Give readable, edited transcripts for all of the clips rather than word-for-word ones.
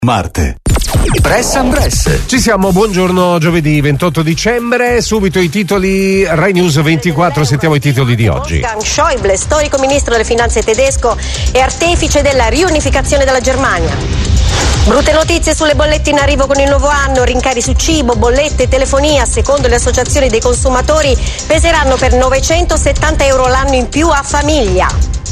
Marte. Press and Press. Ci siamo, buongiorno, giovedì 28 dicembre, subito i titoli Rai News 24, sentiamo i titoli di oggi. Wolfgang Schäuble, storico ministro delle finanze tedesco e artefice della riunificazione della Germania. Brutte notizie sulle bollette in arrivo con il nuovo anno, rincari su cibo, bollette e telefonia, secondo le associazioni dei consumatori, peseranno per 970 euro l'anno in più a famiglia.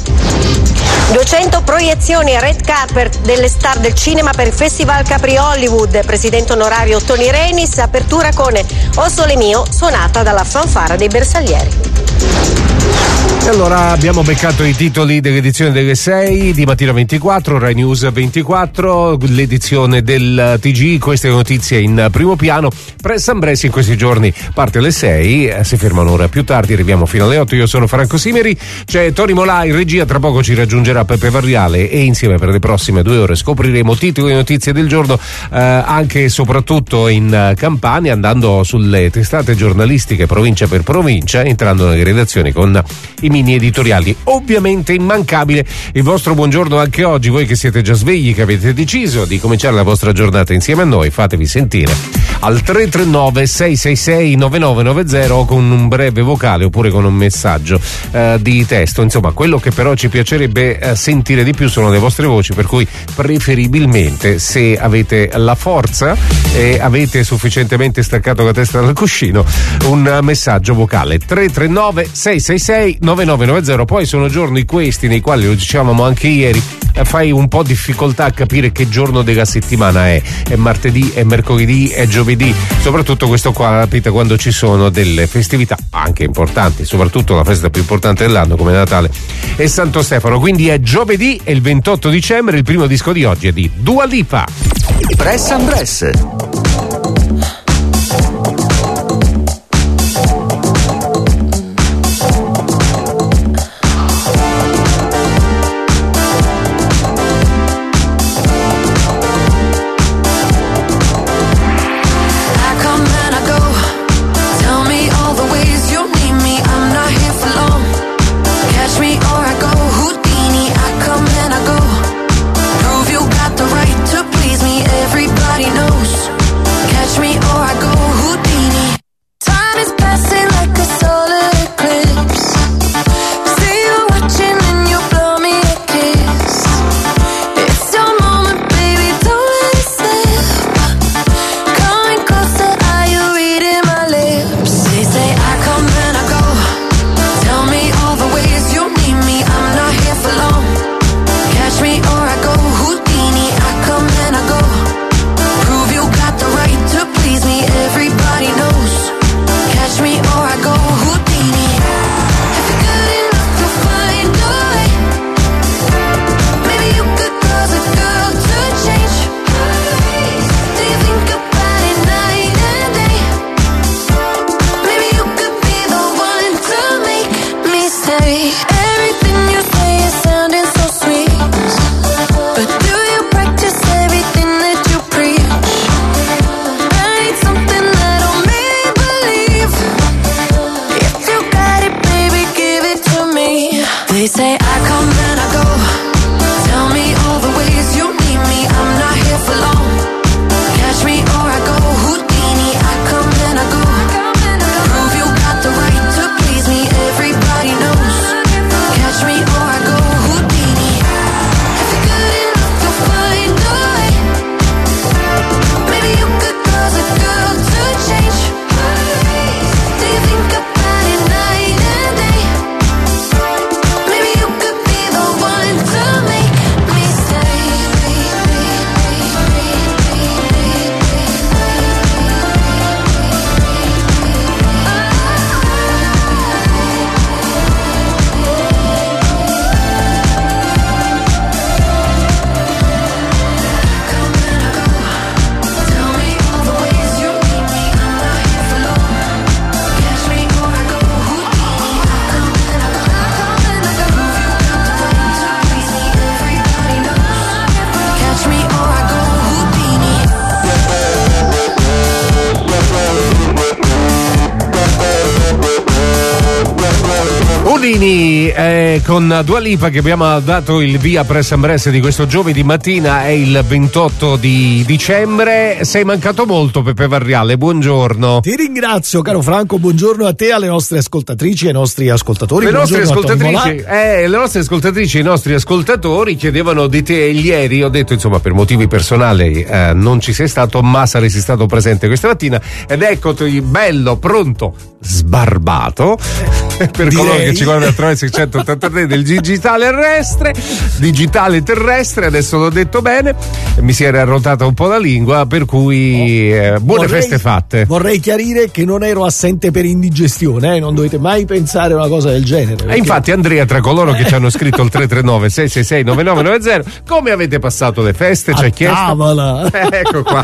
200 proiezioni a red carpet delle star del cinema per il Festival Capri Hollywood, presidente onorario Tony Renis, apertura con O Sole Mio, suonata dalla fanfara dei bersaglieri. E allora abbiamo beccato i titoli dell'edizione delle 6 di Mattina 24, Rai News 24, l'edizione del TG, queste notizie in primo piano. Press and Press in questi giorni parte alle 6, si ferma un'ora più tardi, arriviamo fino alle 8, io sono Franco Simeri, c'è Tony Molà in regia, tra poco ci raggiungerà Peppe Varriale e insieme per le prossime 2 ore scopriremo titoli e notizie del giorno, anche e soprattutto in Campania, andando sulle testate giornalistiche provincia per provincia, entrando nelle redazioni con i mini editoriali. Ovviamente immancabile il vostro buongiorno anche oggi, voi che siete già svegli, che avete deciso di cominciare la vostra giornata insieme a noi, fatevi sentire al 339 666 9990 o con un breve vocale oppure con un messaggio di testo. Insomma, quello che però ci piacerebbe sentire di più sono le vostre voci, per cui preferibilmente, se avete la forza e avete sufficientemente staccato la testa dal cuscino, un messaggio vocale 339 666 9990. Poi sono giorni questi nei quali, lo dicevamo anche ieri, fai un po' difficoltà a capire che giorno della settimana è martedì, è mercoledì, è giovedì, soprattutto questo qua capite quando ci sono delle festività anche importanti, soprattutto la festa più importante dell'anno come Natale e Santo Stefano. Quindi è giovedì, è il 28 dicembre, il primo disco di oggi è di Dua Lipa. Press and Press. con Dua Lipa che abbiamo dato il via Press and Press di questo giovedì mattina, è il 28 di dicembre. Sei mancato molto, Peppe Varriale, buongiorno. Ti ringrazio caro Franco, buongiorno a te, alle nostre ascoltatrici e ai nostri ascoltatori. Le nostre ascoltatrici e i nostri ascoltatori chiedevano di te ieri. Ho detto insomma per motivi personali non ci sei stato, ma saresti stato presente questa mattina ed eccoti bello, pronto, sbarbato per coloro che ci guardano attraverso il 183 del digitale terrestre. Adesso l'ho detto bene, mi si era arrotata un po' la lingua, per cui buone feste fatte. Vorrei chiarire che non ero assente per indigestione, non dovete mai pensare a una cosa del genere, perché... E infatti Andrea, tra coloro che ci hanno scritto il 339 666 9990, come avete passato le feste? Ci ha chiesto. Tavola. Ecco qua.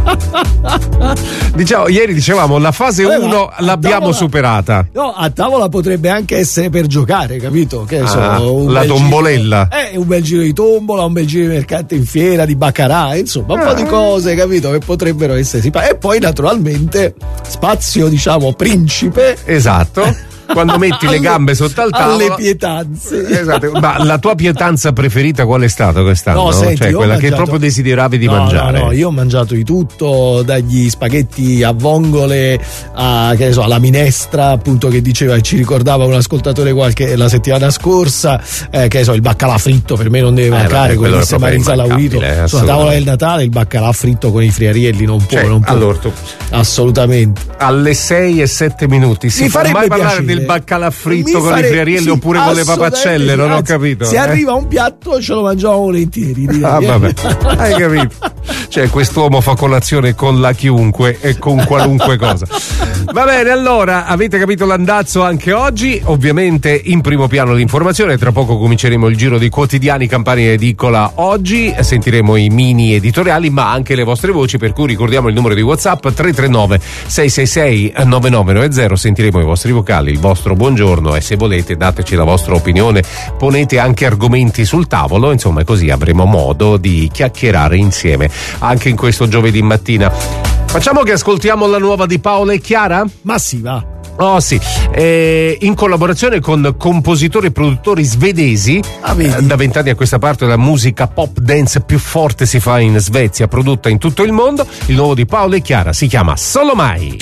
Ieri dicevamo la fase 1 l'abbiamo superata. No, a tavola potrebbe anche essere per giocare, capito? Che so, la tombolella. Un bel giro di tombola, un bel giro di mercante in fiera, di baccarà, insomma, un po' di cose, capito? Che potrebbero essere. E poi naturalmente spazio, diciamo, principe. Esatto. Quando metti le gambe sotto al tavolo, alle pietanze. Esatto. Ma la tua pietanza preferita qual è stata quest'anno? No, senti, cioè quella che proprio desideravi di mangiare? No, io ho mangiato di tutto, dagli spaghetti a vongole alla minestra, appunto, che diceva, ci ricordava un ascoltatore la settimana scorsa, che il baccalà fritto per me non deve mancare, come disse Marisa Laurito sulla tavola del Natale. Il baccalà fritto con i friarielli non può. Allora, assolutamente. Alle 6:07 si può mai parlare del baccalà fritto con i friarielli oppure con le papaccelle? Non ho capito. Se arriva un piatto ce lo mangiamo volentieri, direi. Vabbè, hai capito. Cioè quest'uomo fa colazione con la chiunque e con qualunque cosa. Va bene, allora avete capito l'andazzo anche oggi. Ovviamente in primo piano l'informazione, tra poco cominceremo il giro di quotidiani Campania Edicola. Oggi sentiremo i mini editoriali ma anche le vostre voci, per cui ricordiamo il numero di WhatsApp 339 666 9990. Sentiremo i vostri vocali, il vostro buongiorno, e se volete dateci la vostra opinione, ponete anche argomenti sul tavolo, insomma, così avremo modo di chiacchierare insieme anche in questo giovedì mattina. Facciamo che ascoltiamo la nuova di Paola e Chiara? Ma sì, va. Oh sì, in collaborazione con compositori e produttori svedesi. Da 20 anni a questa parte la musica pop dance più forte si fa in Svezia, prodotta in tutto il mondo. Il nuovo di Paola e Chiara si chiama Solo Mai.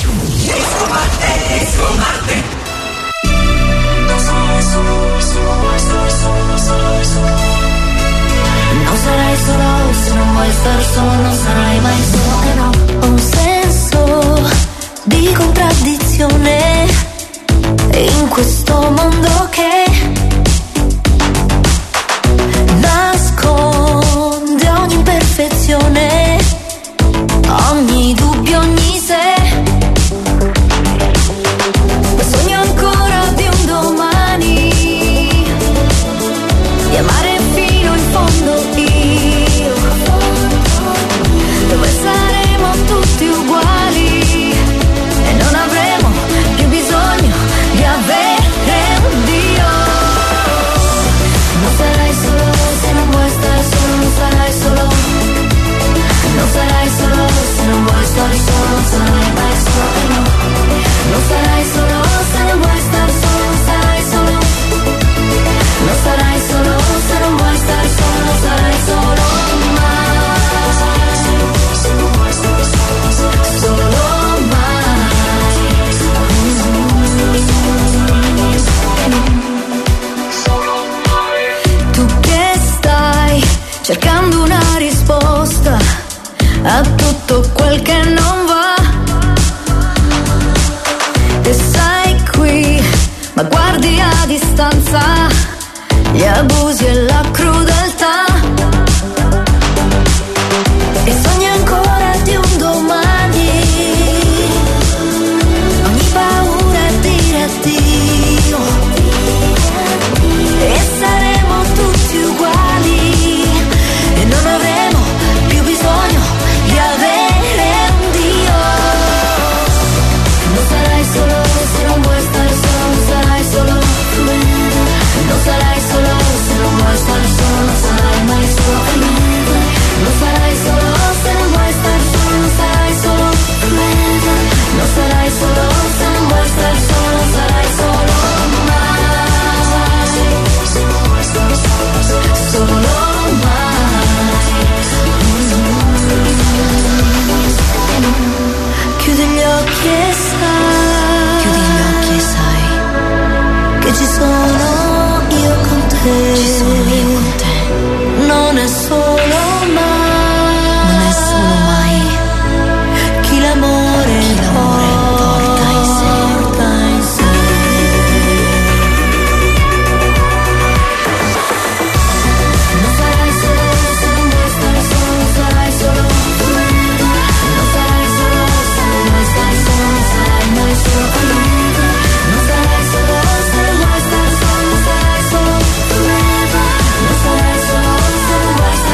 Non sarai solo se non vuoi star solo, non sarai mai solo, e no. Ho un senso di contraddizione in questo mondo che nasconde ogni imperfezione, ogni dubbio, ogni se. Sogno ancora di un domani, di amare fino in fondo io, dove saremo tutti uguali e non avremo più bisogno di avere un Dio. Non sarai solo se non vuoi stare solo, non sarai solo, non sarai solo se non vuoi stare solo, non sarai mai solo, no. Non sarai solo se non vuoi stare solo, non sarai solo, non sarai solo se non vuoi stare solo, non sarai solo mai, solo mai. Tu che stai cercando una risposta a tutto quel che non va, e sei qui ma guardi a distanza gli abusi e la crudeltà, e sogni ancora di un domani, ogni paura è dire addio, e saremo tutti uguali e non avremo più bisogno di avere un Dio. Non sarai solo se non vuoi stare solo, non sarai solo, non sarai solo se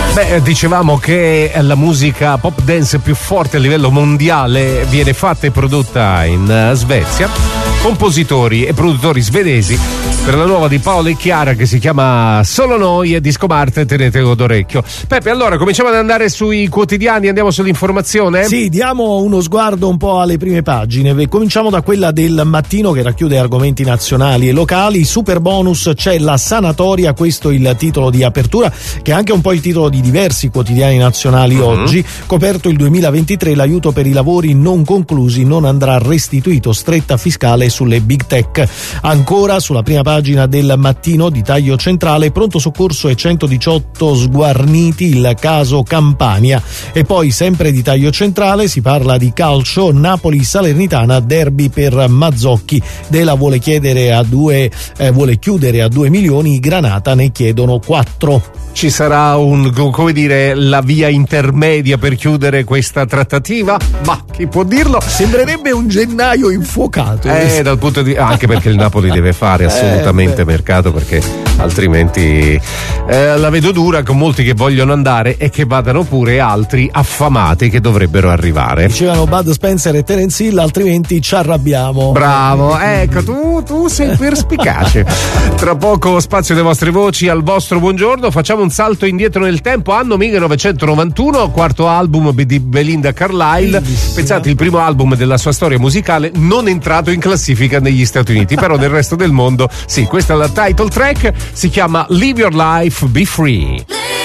Beh, dicevamo che la musica pop dance più forte a livello mondiale viene fatta e prodotta in Svezia. Compositori e produttori svedesi per la nuova di Paolo e Chiara che si chiama Solo Noi e Disco Marte, tenetelo d'orecchio. Peppe, allora cominciamo ad andare sui quotidiani, andiamo sull'informazione? Sì, diamo uno sguardo un po' alle prime pagine. Cominciamo da quella del Mattino che racchiude argomenti nazionali e locali. Super bonus, c'è la sanatoria, questo è il titolo di apertura che è anche un po' il titolo di diversi quotidiani nazionali oggi. Coperto il 2023, l'aiuto per i lavori non conclusi non andrà restituito, stretta fiscale sulle big tech. Ancora sulla prima pagina del Mattino, di taglio centrale, pronto soccorso e 118 sguarniti, il caso Campania. E poi sempre di taglio centrale si parla di calcio, Napoli-Salernitana, derby per Mazzocchi. Dela vuole chiudere a 2 milioni, i Granata ne chiedono 4. Ci sarà la via intermedia per chiudere questa trattativa? Ma chi può dirlo? Sembrerebbe un gennaio infuocato. Dal punto di anche perché il Napoli deve fare assolutamente mercato, perché altrimenti la vedo dura, con molti che vogliono andare e che vadano pure altri affamati che dovrebbero arrivare. Dicevano Bud Spencer e Terence Hill, altrimenti ci arrabbiamo. Bravo, ecco, tu sei perspicace. Tra poco spazio delle vostre voci, al vostro buongiorno. Facciamo un salto indietro nel tempo, anno 1991, quarto album di Belinda Carlisle. Pensate, il primo album della sua storia musicale non entrato in classifica negli Stati Uniti, però nel resto del mondo sì. Questa è la title track, si chiama Live Your Life, Be Free.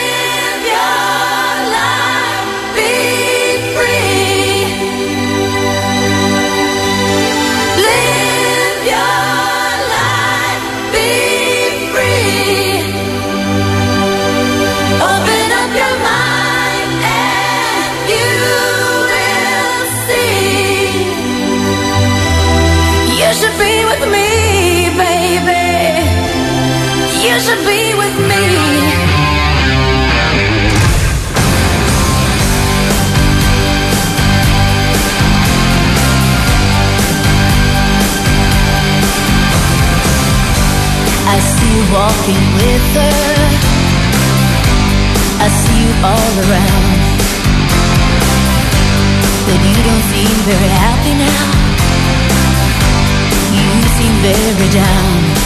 You should be with me. I see you walking with her. I see you all around. But you don't seem very happy now. You seem very down.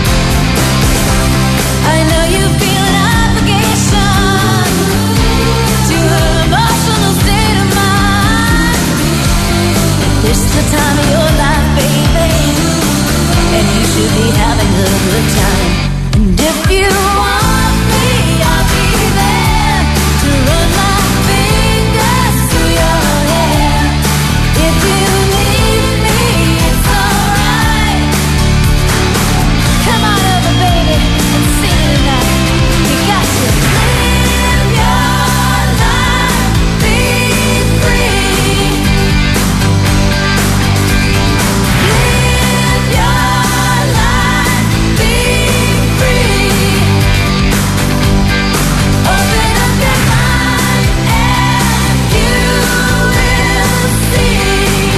I know you feel an obligation to her emotional state of mind. This is the time of your life, baby, and you should be having a good time. And if you want me, I'll be there to run my fingers through your hair. If you need me, it's alright. Come on over, baby, and sing it tonight. You got to live your life, be free. Live your life, be free. Open up your mind and you will see.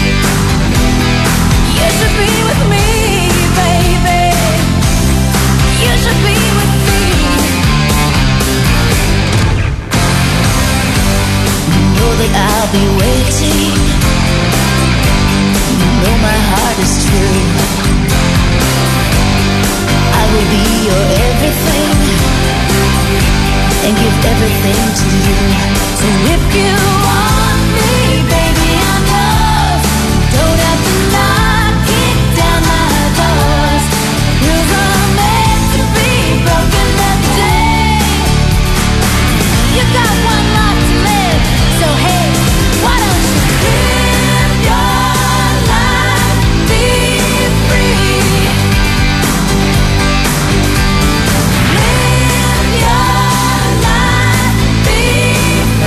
You should be with me, baby. You should be with me. You know that I'll be waiting. You know my heart is true. I will be your everything and give everything to you. So if you want me, baby, I'm yours. Don't have to knock it down my doors. Rules are meant to be broken every day. You got one life to live, so hey, why don't you live your life, be free. Live your life, be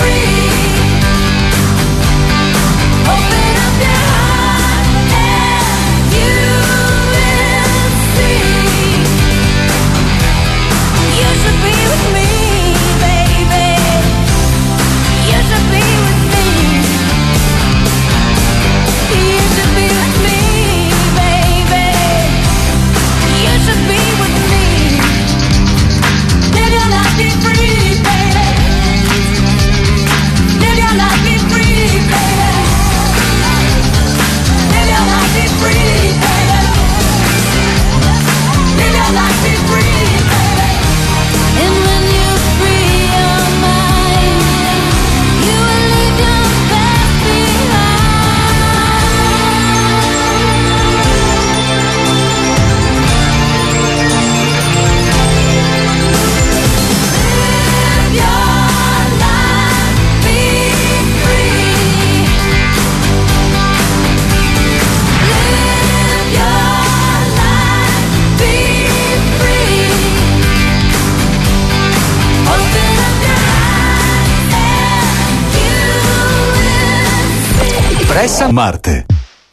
Pressa Marte.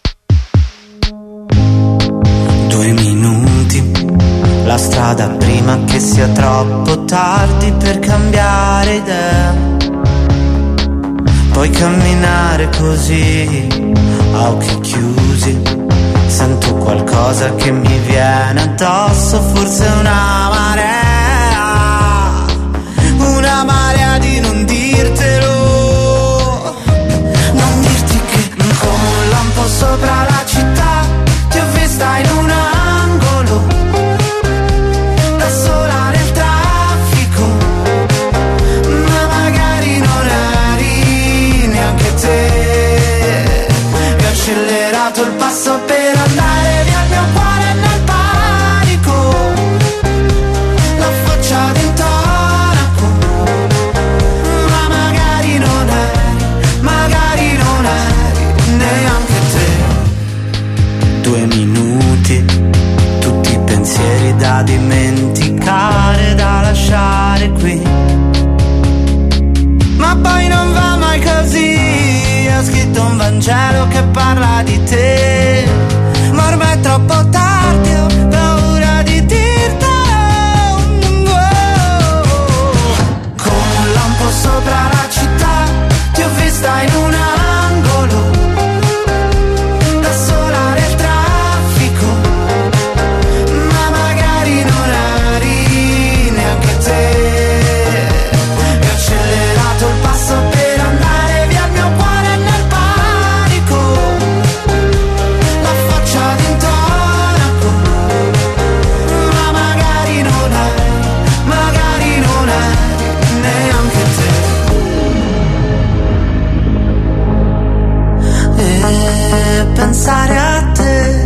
2 minuti, la strada prima che sia troppo tardi per cambiare idea. Puoi camminare così, a occhi chiusi. Sento qualcosa che mi viene addosso, forse una marea di non dirtelo. Non dirti che come un lampo sopra la città ti ho vista in un angolo, da sola nel traffico, ma magari non eri neanche te. E ho accelerato il passo per andare via, il mio cuore nel panico, la faccia d'intonaco, ma magari non eri neanche te. 2 minuti, tutti i pensieri da dimenticare, da lasciare qui, ma poi non va mai così. Ho scritto un Vangelo che parla di te, ma ormai è troppo tardi, ho paura di dirtelo. Come un lampo sopra la città ti ho vista in un angolo, da sola nel traffico, ma magari non eri neanche te. E ho accelerato il passo per andare via, il mio cuore nel panico, la faccia d'intonaco, ma magari non eri neanche te. E pensare a te,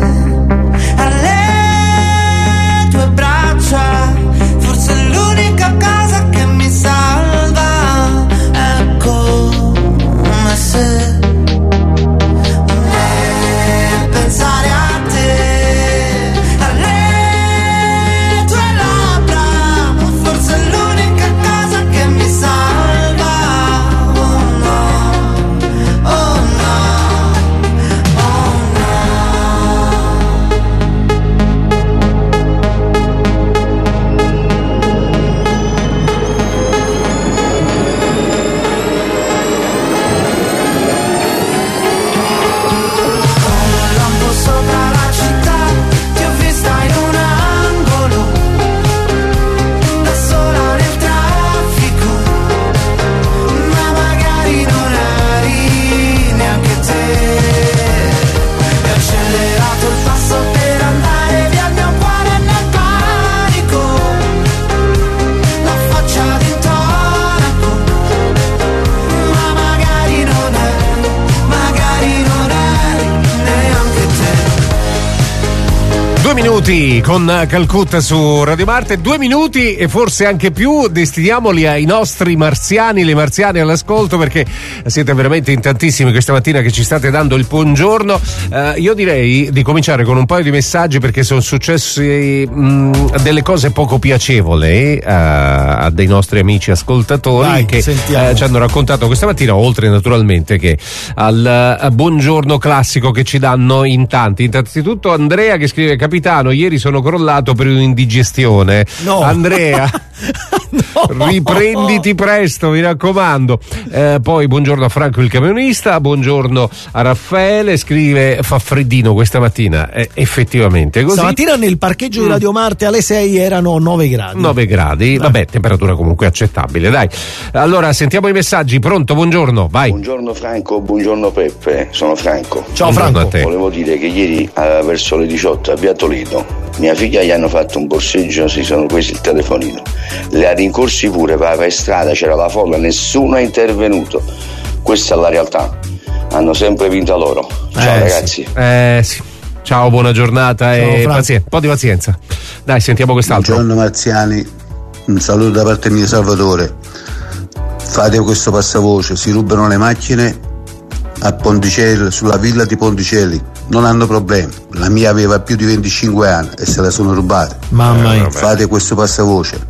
alle tue braccia, forse è l'unica cosa che mi salva. È come se pensare a te, alle tue labbra, forse è l'unica cosa che mi salva. Oh no, oh no, oh no. Un lampo sopra la città ti ho vista in un angolo, da sola nel traffico, ma magari non eri neanche te. E ho accelerato il passo per andare via, il mio cuore nel panico, la faccia d'intonaco, ma magari non eri neanche te. 2 minuti con Calcutta su Radio Marte, 2 minuti e forse anche più destiniamoli ai nostri marziani, le marziane all'ascolto, perché siete veramente in tantissimi questa mattina che ci state dando il buongiorno. Io direi di cominciare con un paio di messaggi, perché sono successe delle cose poco piacevoli a dei nostri amici ascoltatori. Dai, che sentiamo. ci hanno raccontato questa mattina, oltre naturalmente che al buongiorno classico che ci danno in tanti. Innanzitutto Andrea che scrive: capitano, ieri sono crollato per un'indigestione. No. Andrea, No. riprenditi presto, mi raccomando. Poi buongiorno a Franco il camionista, buongiorno a Raffaele, scrive: fa freddino questa mattina. Effettivamente così. Stamattina nel parcheggio di Radio Marte alle 6 erano 9 gradi. 9 gradi, vabbè, temperatura comunque accettabile, dai. Allora sentiamo i messaggi. Pronto, buongiorno, vai. Buongiorno Franco, buongiorno Peppe, sono Franco. Ciao Buongiorno Franco. a te. Volevo dire che ieri verso le 18 a Via Toledo mia figlia gli hanno fatto un borseggio, si sono presi il telefonino, le ha rincorsi pure per strada, c'era la folla, nessuno è intervenuto. Questa è la realtà, hanno sempre vinto loro. Ciao ragazzi. Sì. Ciao, buona giornata. Ciao, E Franco. un po' di pazienza. Dai, sentiamo quest'altro. Buongiorno marziani, un saluto da parte mia Salvatore. Fate questo passavoce, si rubano le macchine a Ponticelli, sulla villa di Ponticelli, non hanno problemi. La mia aveva più di 25 anni e se la sono rubate. Mamma mia. Fate questo passavoce.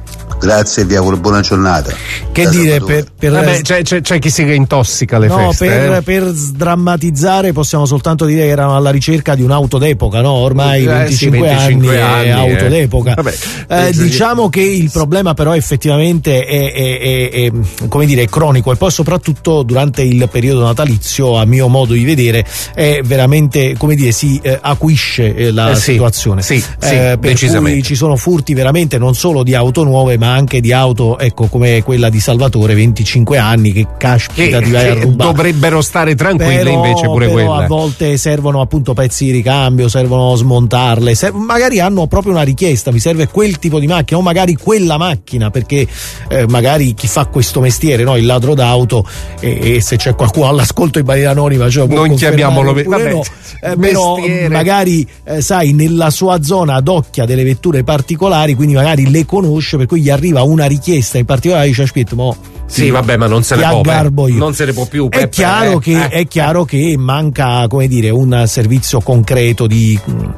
Grazie e vi auguro buona giornata. Che dire, per c'è chi si intossica alle feste. Per sdrammatizzare possiamo soltanto dire che erano alla ricerca di un'auto d'epoca, no? Ormai 25 anni è auto d'epoca. Diciamo che il problema però effettivamente è come dire, è cronico, e poi soprattutto durante il periodo natalizio, a mio modo di vedere, è veramente, come dire, si acuisce la situazione. Per cui ci sono furti veramente non solo di auto nuove, ma anche di auto, ecco, come quella di Salvatore, 25 anni, che caspita ti vai a rubare. Dovrebbero stare tranquille, invece pure però quelle. A volte servono appunto pezzi di ricambio, servono smontarle, magari hanno proprio una richiesta, mi serve quel tipo di macchina o magari quella macchina, perché magari chi fa questo mestiere, no, il ladro d'auto, e se c'è qualcuno all'ascolto in maniera anonima, cioè non chiamiamolo però magari sai, nella sua zona adocchia delle vetture particolari, quindi magari le conosce, per cui gli arriva una richiesta in particolare, dice aspetta, ma non se ne può, non se ne può più. È chiaro che manca, come dire, un servizio concreto di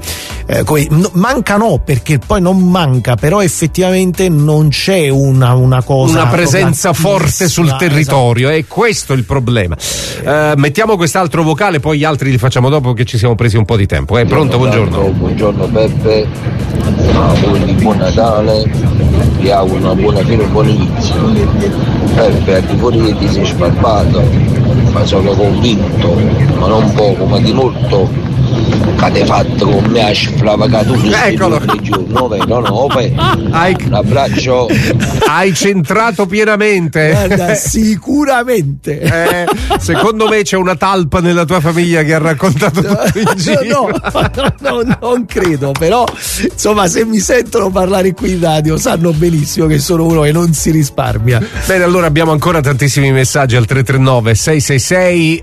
manca, no, perché poi non manca, però effettivamente non c'è una presenza forte sul territorio, esatto. È questo il problema. Mettiamo quest'altro vocale, poi gli altri li facciamo dopo, che ci siamo presi un po' di tempo. Pronto, buongiorno. Buongiorno Peppe, auguri di buon Natale, vi auguro una buona fine e un buon inizio. Peppe, al di fuori che ti sei sbarbato, ma sono convinto, ma non poco, ma di molto, che avete fatto con me a sfravagato eccolo giorno, vero? No, un abbraccio. Hai centrato pienamente. Guarda, sicuramente. Secondo me c'è una talpa nella tua famiglia che ha raccontato tutto il giro. No, non credo, però insomma, se mi sentono parlare qui in radio sanno benissimo che sono uno che non si risparmia. Bene, allora abbiamo ancora tantissimi messaggi al 339 666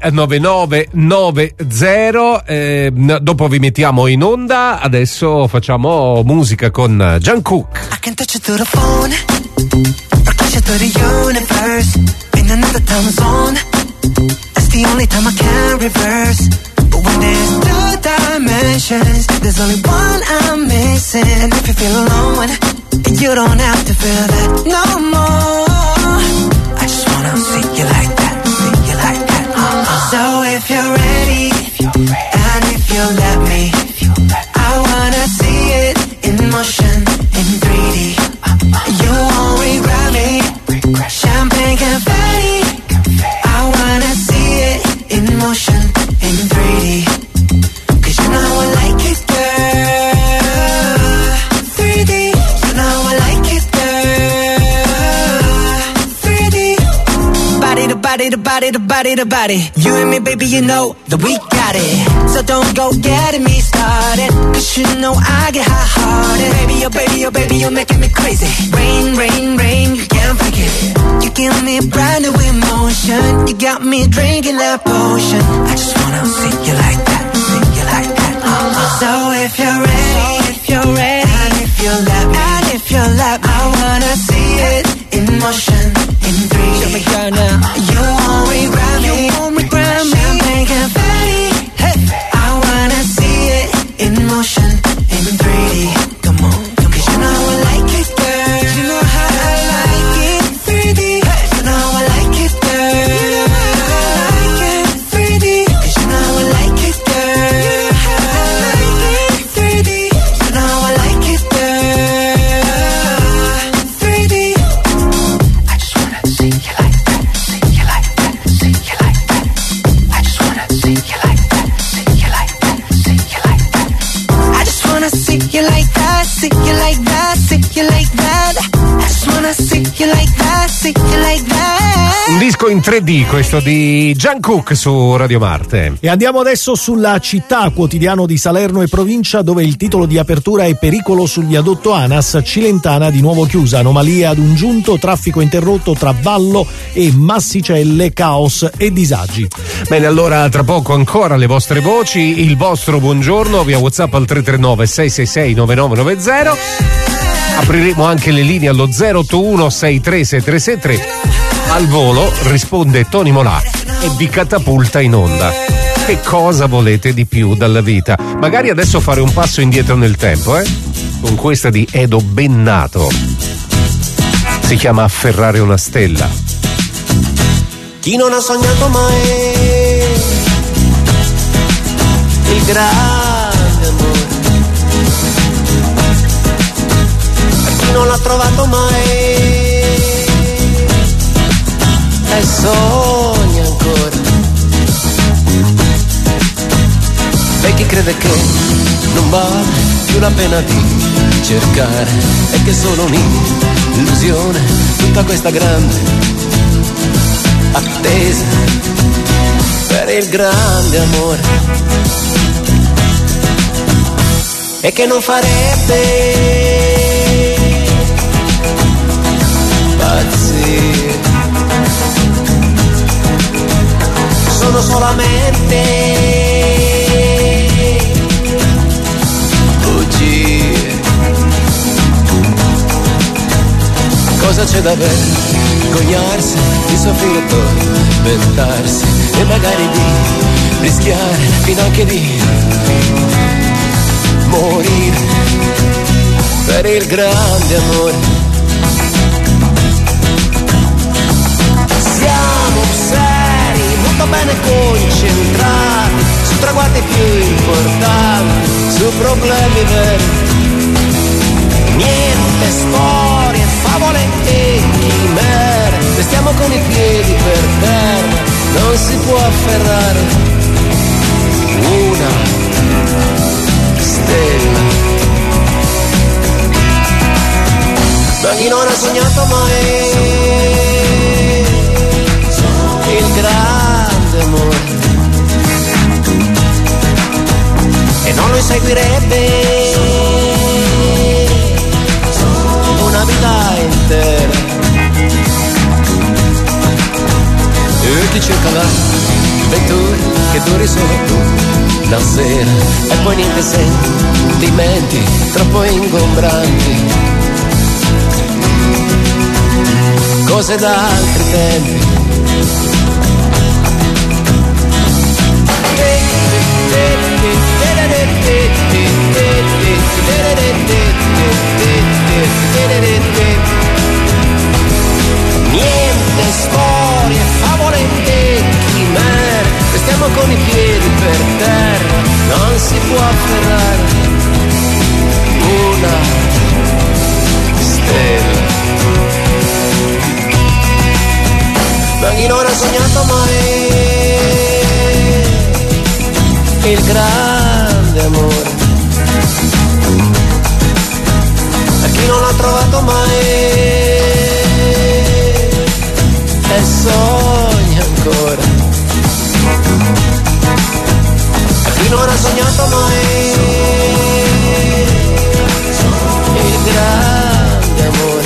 9990. Dopo vi mettiamo in onda, adesso facciamo musica con Jungkook. I can touch you through the phone, or touch you through the universe, in another time zone. That's the only time I can reverse. But when there's two dimensions, there's only one I'm missing. And if you feel alone, you don't have to feel that no more. I just wanna see you like that, see you like that. So if you're ready, and if you let me, I wanna see it in motion, in 3D. You won't regret me. Champagne confetti. I wanna see it in motion, in 3D. 'Cause you know I like it, girl. 3D. You know I like it, girl. 3D. Body to body to body to body to body. You and me, baby, you know that we got it. So don't go getting me started, 'cause you know I get hot-hearted. Baby, oh baby, oh baby, you're making me crazy. Rain, rain, rain, you can't fake it. You give me brand new emotion. You got me drinking that potion. I just wanna see you like that, see you like that. So if you're ready, and if you let me, I wanna see it in motion, in 3D. Show me girl now. You won't regret me. Champagne confetti. Hey. I wanna see it in motion, in 3D. Come on, 'cause you know I like it, girl. You know how I like it, 3D. Hey. You know I like it, girl. You know how I like it, 3D. 'Cause you know I like it, girl. You know how I like it, 3D. You know I like it, girl. 3D. I just wanna see you like that, see you like that, see you like that. I just wanna see you like that, see you like that, see you like that. I just wanna see you like that, see you like that, see you like that. I just wanna see you like that, see you like that. Un disco in 3D, questo di Jungkook su Radio Marte. E andiamo adesso sulla Città, quotidiano di Salerno e provincia, dove il titolo di apertura è pericolo sul viadotto Anas, Cilentana di nuovo chiusa, anomalie ad un giunto, traffico interrotto tra Vallo e Massicelle, caos e disagi. Bene, allora tra poco ancora le vostre voci, il vostro buongiorno via WhatsApp al 339 666 9990. Apriremo anche le linee allo 081 637363. Al volo risponde Tony Molà e vi catapulta in onda. Che cosa volete di più dalla vita? Magari adesso fare un passo indietro nel tempo, con questa di Edo Bennato. Si chiama Afferrare una stella. Chi non ha sognato mai il grande amore, chi non l'ha trovato mai e sogna ancora, e chi crede che non vale più la pena di cercare e che è solo un'illusione tutta questa grande attesa per il grande amore, e che non farebbe pazzire. Sono solamente bugie. Cosa c'è da vergognarsi di soffrire, tormentarsi e magari di rischiare fino anche di morire per il grande amore. Siamo seri, molto bene concentrati su traguardi più importanti, su problemi veri. Niente storie, favole e chimere, restiamo con i piedi per terra, non si può afferrare una stella. Ma chi non ha sognato mai il grande amore e non lo inseguirebbe una vita intera, e chi cerca l'avventura che duri solo una sera e poi niente sentimenti troppo ingombranti, cose da altri tempi. Niente storie, favole e chimere, restiamo con i piedi per terra, non si può afferrare una stella. Ma chi non ha sognato mai il grande amore, a chi non l'ha trovato mai e sogna ancora, a chi non ha sognato mai il grande amore,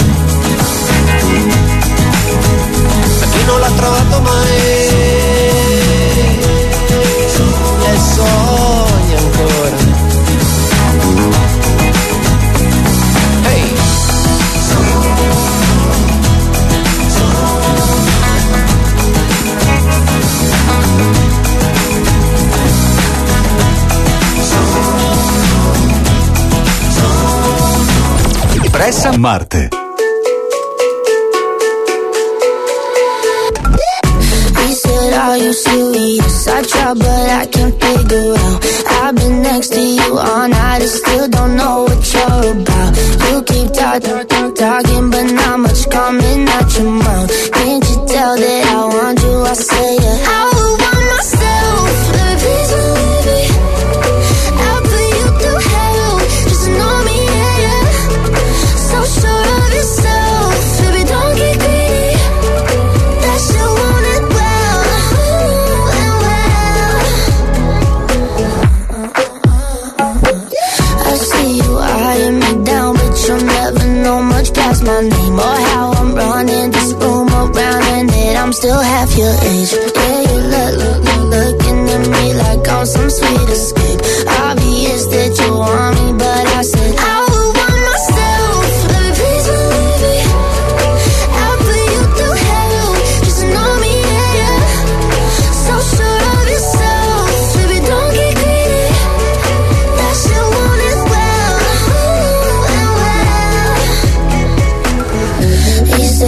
a chi non l'ha trovato mai e sogna ancora. Hey! Pressa Marte. Are you serious? I try but I can't figure out. I've been next to you all night and still don't know what you're about. You keep talking but not much coming out your mouth. Can't you tell that I want you? I say yeah. I would want myself, baby, please believe me. I'll put you through hell, just know me, yeah. So sure of yourself, baby, don't get greedy. That you want it well. I see you eyeing me down, but you'll never know much past my name or how I'm running this room around, and that I'm still half your age. Yeah, you looking at me like I'm some sweet escape. Obvious that you want me, but I said I would want myself, baby, please believe me. I'll put you through hell, just know me, yeah. So sure of yourself, baby, don't get greedy. That you want it well. He said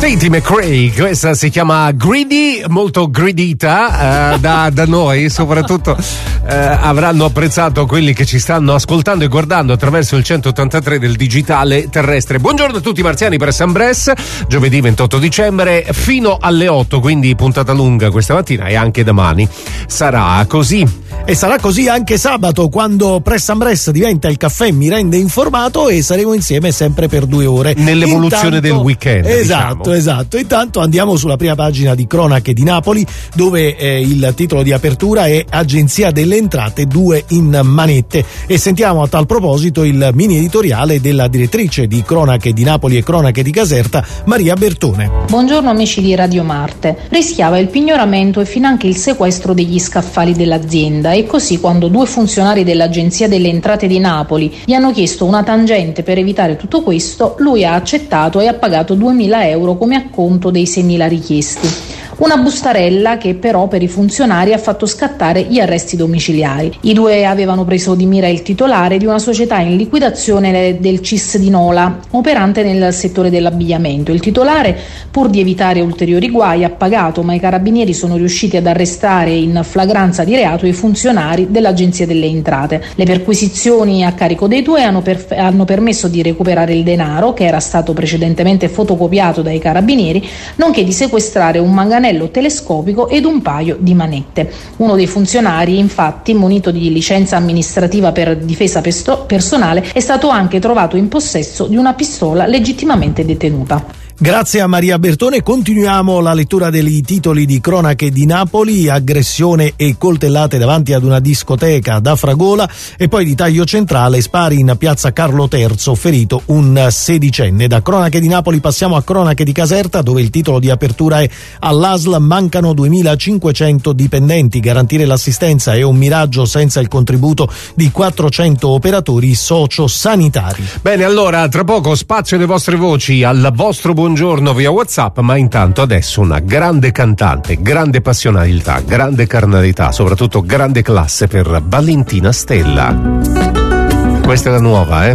Tate McRae, questa si chiama Greedy, molto gridita da noi, soprattutto avranno apprezzato quelli che ci stanno ascoltando e guardando attraverso il 183 del digitale terrestre. Buongiorno a tutti marziani per San Bres, giovedì 28 dicembre fino alle 8, quindi puntata lunga questa mattina e anche domani sarà così. E sarà così anche sabato, quando Press and Press diventa il caffè mi rende informato, e saremo insieme sempre per 2 ore. Nell'evoluzione del weekend. Esatto, diciamo. Esatto. Intanto andiamo sulla prima pagina di Cronache di Napoli, dove il titolo di apertura è Agenzia delle Entrate, 2 in manette. E sentiamo a tal proposito il mini editoriale della direttrice di Cronache di Napoli e Cronache di Caserta, Maria Bertone. Buongiorno amici di Radio Marte. Rischiava il pignoramento e finanche il sequestro degli scaffali dell'azienda, e così quando 2 funzionari dell'Agenzia delle Entrate di Napoli gli hanno chiesto una tangente per evitare tutto questo, lui ha accettato e ha pagato 2.000 euro come acconto dei 6.000 richiesti. Una bustarella che però per i funzionari ha fatto scattare gli arresti domiciliari. I 2 avevano preso di mira il titolare di una società in liquidazione del CIS di Nola, operante nel settore dell'abbigliamento. Il titolare, pur di evitare ulteriori guai, ha pagato, ma i carabinieri sono riusciti ad arrestare in flagranza di reato i funzionari dell'Agenzia delle Entrate. Le perquisizioni a carico dei 2 hanno permesso di recuperare il denaro, che era stato precedentemente fotocopiato dai carabinieri, nonché di sequestrare un manganello telescopico ed un paio di manette. Uno dei funzionari, infatti, munito di licenza amministrativa per difesa personale, è stato anche trovato in possesso di una pistola legittimamente detenuta. Grazie a Maria Bertone. Continuiamo la lettura dei titoli di Cronache di Napoli: aggressione e coltellate davanti ad una discoteca da Fragola, e poi di taglio centrale, spari in piazza Carlo III, ferito un 16enne. Da Cronache di Napoli passiamo a Cronache di Caserta, dove il titolo di apertura è: all'ASL mancano 2.500 dipendenti, garantire l'assistenza è un miraggio senza il contributo di 400 operatori sociosanitari. Bene, allora tra poco spazio alle vostre voci, al vostro buongiorno via WhatsApp, ma intanto adesso una grande cantante, grande passionalità, grande carnalità, soprattutto grande classe per Valentina Stella. Questa è la nuova,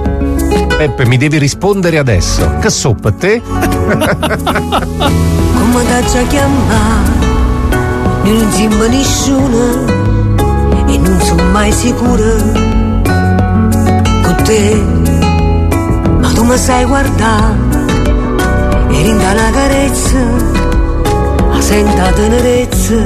Peppe, mi devi rispondere adesso. Che so per te? Come t'ha chiamato? Non sembra nessuno e non sono mai sicura con te, ma tu mi sai guardare e rinda una carezza, la senta tenerezza,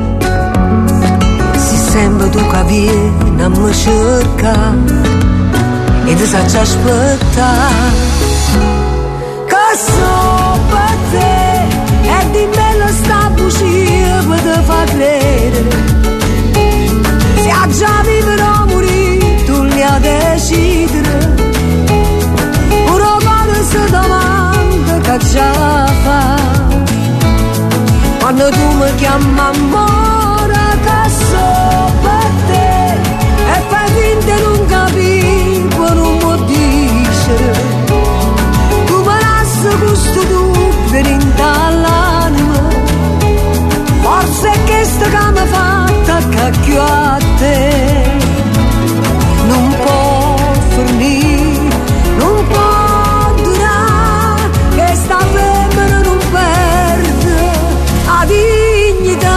se sempre tu che vieni a mi cercare e ti sacci aspettare, che so per te e di bello sta bugia per te fa credere, se a già vivere o morire tu li a decidere, una cosa si domanda che già fa quando tu mi chiami amore, che so per te e fai finta di non capire, non può dire tu mi lasci questo dubbio in l'anima, forse è questo che mi fa attaccare a te, non può fornire, non può sta femmina non perde la dignità.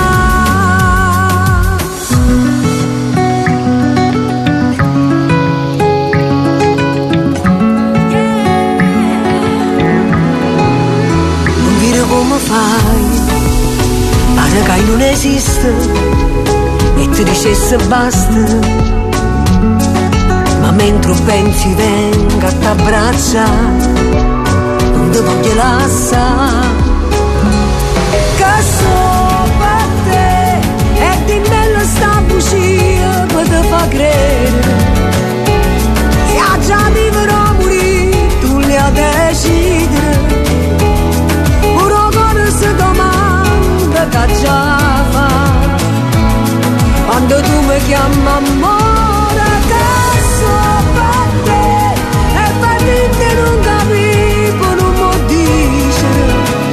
Non dire come fai, pare che non esiste e ti dicesse basta, ma mentre pensi venga a t'abbracciare ti voglio lasciare, che so per te e di bello sta bugia per te fa credere, se a già vivere o morire tu li a decidere, una cosa si domanda che già fa quando tu mi chiami amore, che so per te e fai finta di non capire,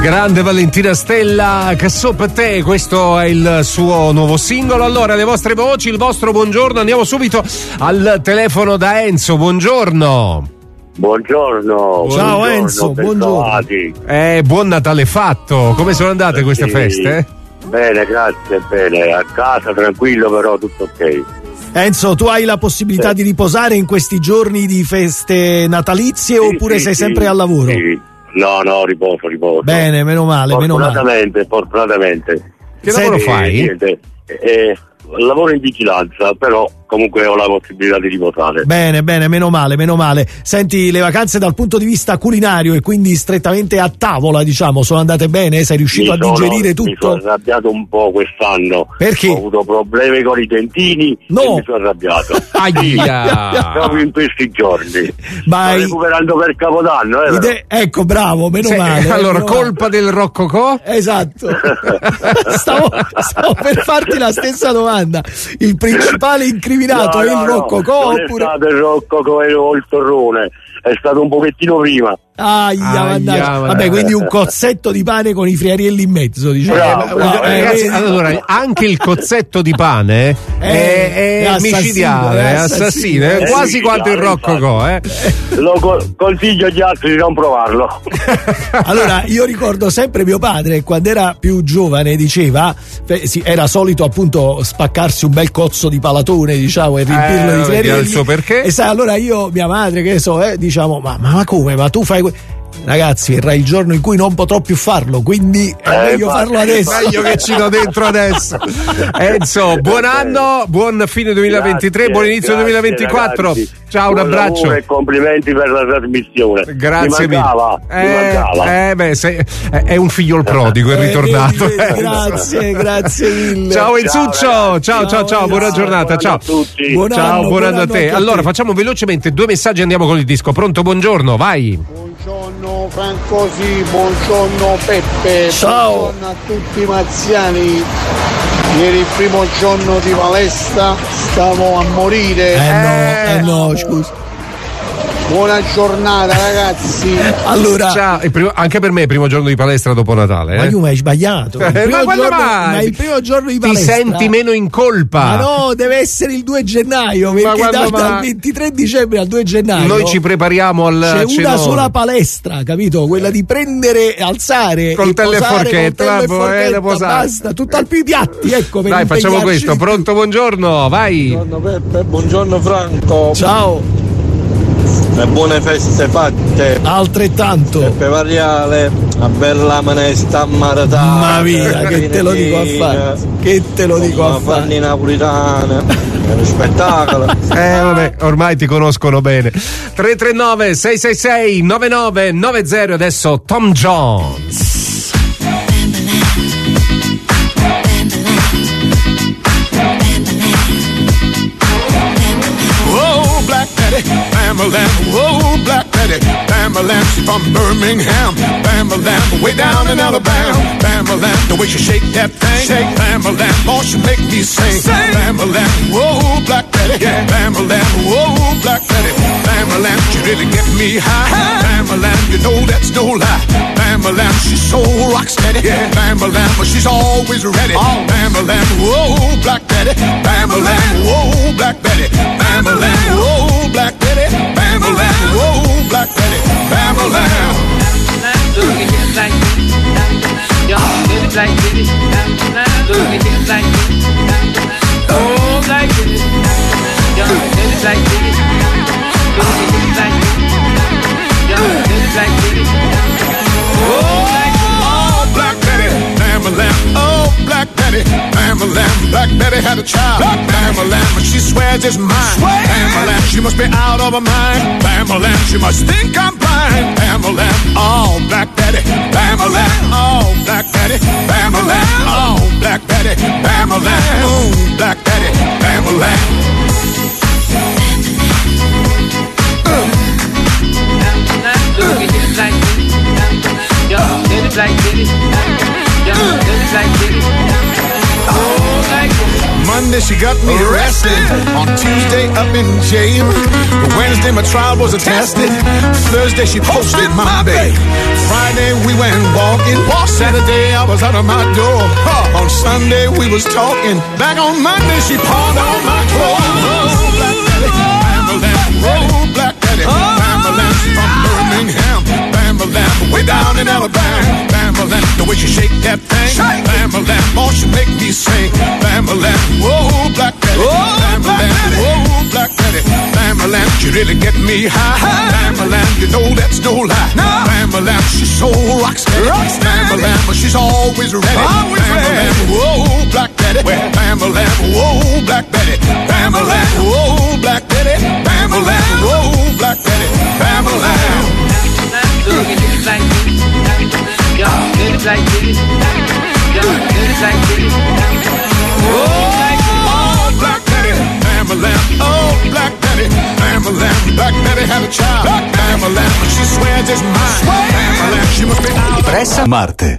Grande Valentina Stella, che so per te, questo è il suo nuovo singolo. Allora, le vostre voci, il vostro buongiorno, andiamo subito al telefono da Enzo, buongiorno. Buongiorno. Ciao Enzo, buongiorno. Buon Natale fatto, come sono andate queste feste? Bene, grazie, bene, a casa tranquillo, però tutto ok. Enzo, tu hai la possibilità di riposare in questi giorni di feste natalizie oppure sei sempre al lavoro? Sì. No, riposo. Bene, meno male. Fortunatamente. Che lavoro fai? Niente, lavoro in vigilanza, però comunque ho la possibilità di riposare. Bene, meno male. Senti, le vacanze dal punto di vista culinario e quindi strettamente a tavola, diciamo, sono andate bene? Sei riuscito a digerire tutto? Mi sono arrabbiato un po' quest'anno. Perché? Ho avuto problemi con i dentini e mi sono arrabbiato. Proprio in questi giorni. Sto recuperando per Capodanno, ecco, bravo, meno male. Allora, colpa del Rococò? Esatto. Stavo per farti la stessa domanda. Il principale incriminato è il Rococò non oppure... è stato il Rococò o il torrone, è stato un pochettino prima. Vabbè, quindi un cozzetto di pane con i friarielli in mezzo, diciamo. Ragazzi, allora, anche il cozzetto di pane è micidiale, è assassino, è quasi quanto il Rococò. Lo consiglio agli altri di non provarlo. Allora, io ricordo sempre mio padre, quando era più giovane, diceva, era solito appunto spaccarsi un bel cozzo di palatone, diciamo, e riempirlo di friarielli. Il suo perché? E sai, allora io, mia madre, che so, diciamo, ma come? Ma tu fai... Ragazzi, verrà il giorno in cui non potrò più farlo, quindi è meglio farlo adesso. Meglio che ci do dentro adesso. Enzo, buon anno, buon fine 2023, buon inizio 2024. Ragazzi. Ciao, un abbraccio E complimenti per la trasmissione. Grazie mille. È un figlio il prodigo, è ritornato. Grazie mille. Ciao Enzuccio, ciao, buona giornata, ciao. Buon anno a te. Allora, facciamo velocemente 2 messaggi e andiamo con il disco. Pronto, buongiorno, vai. Buongiorno Francosi, buongiorno Peppe, ciao. Buongiorno a tutti i marziani. Ieri il primo giorno di palestra stavo a morire. No, scusa. Buona giornata ragazzi. Allora, ciao, anche per me è il primo giorno di palestra dopo Natale. Ma io mi hai sbagliato. Ma il primo giorno di palestra ti senti meno in colpa. Ma no, deve essere il 2 gennaio. Perché dal 23 dicembre al 2 gennaio noi ci prepariamo al c'è una sola palestra, capito? Quella di prendere, alzare coltello e forchetta, basta, tutt'alpi i piatti, ecco. Dai, facciamo questo. Pronto, buongiorno, vai. Buongiorno Peppe, buongiorno Franco. Ciao. E buone feste fatte. Altrettanto. Peppe Variale, a bella manesta maratana. Mamma mia, che te lo dico a fare. Fanni napolitane. È uno spettacolo. Vabbè, ormai ti conoscono bene. 339 666 9990. Adesso Tom Jones. Bam-a-lam, whoa, Black Betty. Bam-a-lam, she from Birmingham. Bam-a-lam, way down in Alabama. Bam-a-lam, the way she shake that thing. Shake. Bam-a-lam, oh, she make me sing. Bam-a-lam, whoa, Black Betty. Yeah. Bam-a-lam, whoa, Black Betty. Bam-a-lam, she really get me high. Bam-a-lam, you know that's no lie. Bam-a-lam, she's so rock steady. Yeah. Bam-a-lam, she's always ready. Bam-a-lam, whoa, Black Betty. Bam-a-lam, whoa, Black Betty. Bam-a-lam, whoa, Black Betty. Bam-a-lam, whoa, Black Betty. Bam-a-lam. Do it just like this. Y'all do it like this. Do it just like this. Oh, like this. Y'all do it like this. Do it just like this. Y'all do it like this. Oh, Black Betty. Bam-a-lam. Oh, Black Betty. Bam-a-lam. Black Betty had a child. Bam-a-lam, and she swears it's mine. Bam-a-lam, she must be out of her mind. Bam-a-lam, she must think I'm blind. Bam-a-lam, oh, Black Betty. Bam-a-lam, oh, Black Betty. Bam-a-lam, oh, Black Betty. Bam-a-lam, oh, Black Betty. Bam-a-lam. Do it just like this. Y'all do it like this. Y'all do it like this. Oh, like this. Monday she got me arrested. On Tuesday up in jail. Wednesday my trial was attested. Thursday she posted my bail. Friday we went walking. Saturday I was out of my door. On Sunday we was talking. Back on Monday she pawned all my clothes. Oh, Black Daddy, Bam-a-lam, from Birmingham. Bam-a-lam, way down in Alabama. Bam-a-lam, the way she shake that thing. Bam-a-lam, oh, she make me sing. Bam-a-lam, whoa, Black Daddy. Bam-a-lam, whoa, Black Daddy. Bam-a-lam, she really get me high. Bam-a-lam, you know that's no lie. Bam-a-lam, she's so rock steady. Bam-a-lam, but she's always ready. Bam-a-lam, whoa, Black Daddy. Bam-a-lam, whoa, Black Daddy. Bam-a-lam, whoa, Black Daddy. Bam-a-lam, whoa, Black Daddy. Bam-a-lam. Look at it like this. Y'all get it like this. Y'all get it like this. Oh, Black Daddy. Bam-a-lam, oh, Black Daddy. Bam-a-lam, Black Daddy had a child. Bam-a-lam, she swears it's mine. Bam-a-lam, she must be out. Pressa Marte.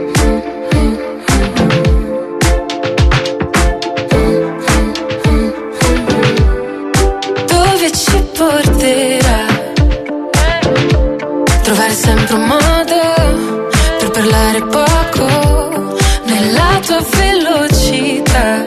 Dove ci porterà? Trovare sempre un modo per parlare poco nella tua velocità.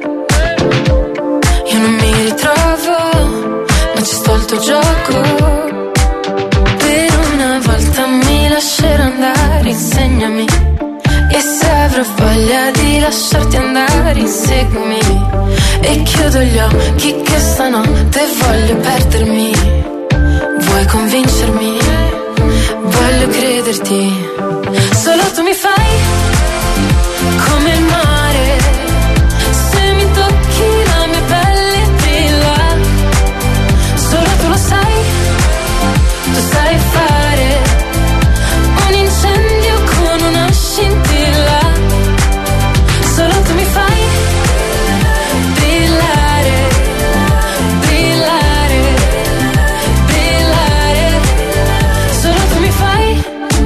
Io non mi ritrovo, ma ci sto il tuo gioco. Per una volta mi lascerò andare, insegnami. E se avrò voglia di lasciarti andare, inseguimi. E chiudo gli occhi che stanotte voglio perdermi. Vuoi convincermi? Voglio crederti. Solo tu mi fai come il mare. Se mi tocchi la mia pelle brilla. Solo tu lo sai. Tu sai fare un incendio con una scintilla. Solo tu mi fai brillare, brillare, brillare. Solo tu mi fai.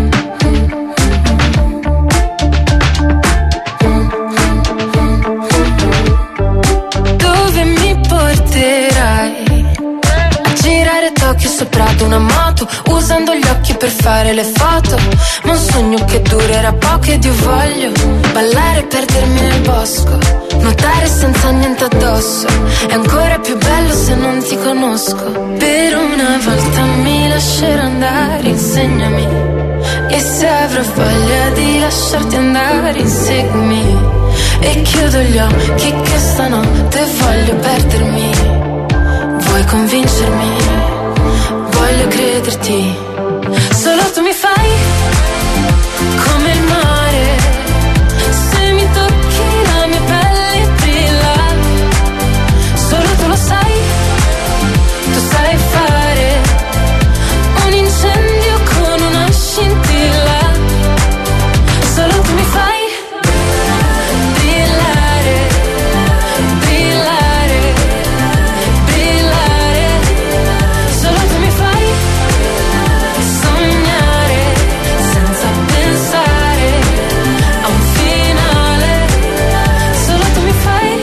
Dove mi porterai? A girare Tokyo sopra ad una moto, usando gli occhi per fare le foto. Ma un sogno che durerà poco ed io voglio ballare e perdermi nel bosco, nuotare senza niente addosso. È ancora più bello se non ti conosco. Per una volta mi lascerò andare, insegnami. E se avrò voglia di lasciarti andare, inseguimi. E chiudo gli occhi che stanotte voglio perdermi. Vuoi convincermi? Voglio crederti. Solo tu mi fai come il mare. Se mi tocchi la mia pelle brilla. Solo tu lo sai. Tu sai fare un incendio con una scintilla. Solo tu mi fai brillare, brillare, brillare. Solo tu mi fai sognare senza pensare a un finale. Solo tu mi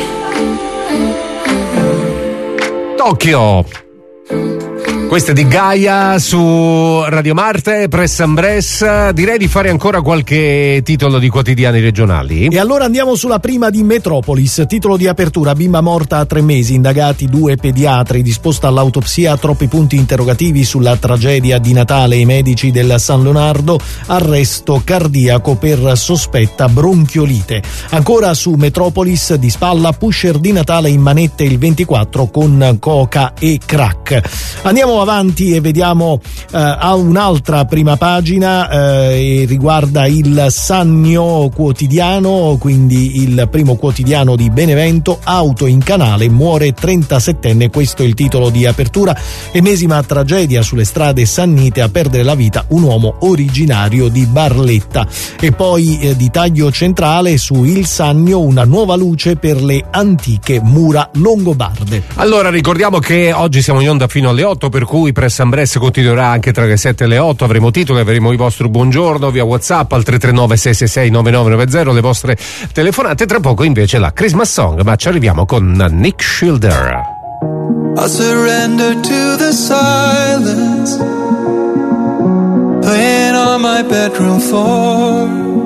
fai Tokyo. Questa è di Gaia su Radio Marte, Press and Bress. Direi di fare ancora qualche titolo di quotidiani regionali. E allora andiamo sulla prima di Metropolis. Titolo di apertura: bimba morta a 3 mesi, indagati 2 pediatri, disposta all'autopsia, troppi punti interrogativi sulla tragedia di Natale, i medici del San Leonardo, arresto cardiaco per sospetta bronchiolite. Ancora su Metropolis, di spalla, pusher di Natale in manette il 24 con coca e crack. Andiamo avanti e vediamo a un'altra prima pagina e riguarda il Sannio Quotidiano, quindi il primo quotidiano di Benevento. Auto in canale, muore 37enne, questo è il titolo di apertura. Ennesima tragedia sulle strade sannite, a perdere la vita un uomo originario di Barletta. E poi di taglio centrale su Il Sannio, una nuova luce per le antiche mura longobarde. Allora ricordiamo che oggi siamo in onda fino alle 8, per cui Press and Bress continuerà anche tra le 7 e le 8. Avremo titoli, avremo il vostro buongiorno via WhatsApp al 339 666 9990, le vostre telefonate. Tra poco invece la Christmas Song, ma ci arriviamo con Nick Schilder. I surrender to the silence, playing on on my bedroom floor.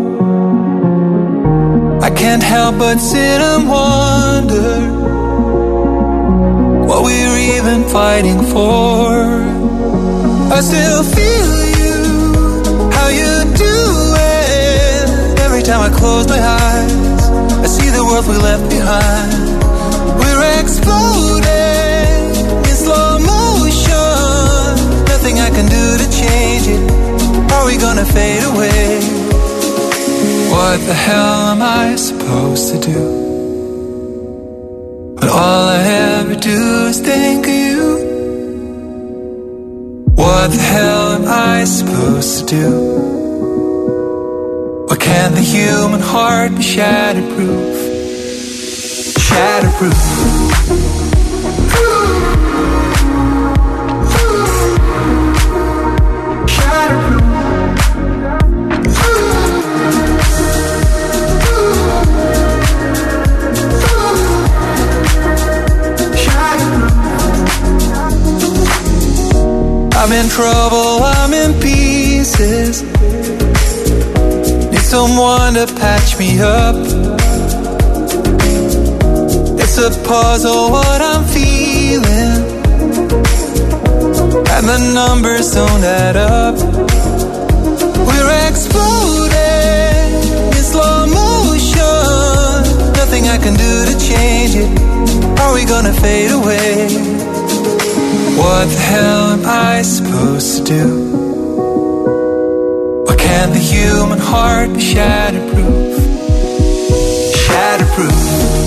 I can't help but sit and wonder what we're even fighting for. I still feel you, how you do it. Every time I close my eyes, I see the world we left behind. We're exploding in slow motion. Nothing I can do to change it. Are we gonna fade away? What the hell am I supposed to do when all I ever do is think of you? What the hell am I supposed to do? Why can't the human heart be shatterproof? Shatterproof. I'm in trouble, I'm in pieces. Need someone to patch me up. It's a puzzle what I'm feeling, and the numbers don't add up. We're exploding in slow motion. Nothing I can do to change it. Are we gonna fade away? What the hell am I supposed to do? Why can't the human heart be shatterproof? Shatterproof.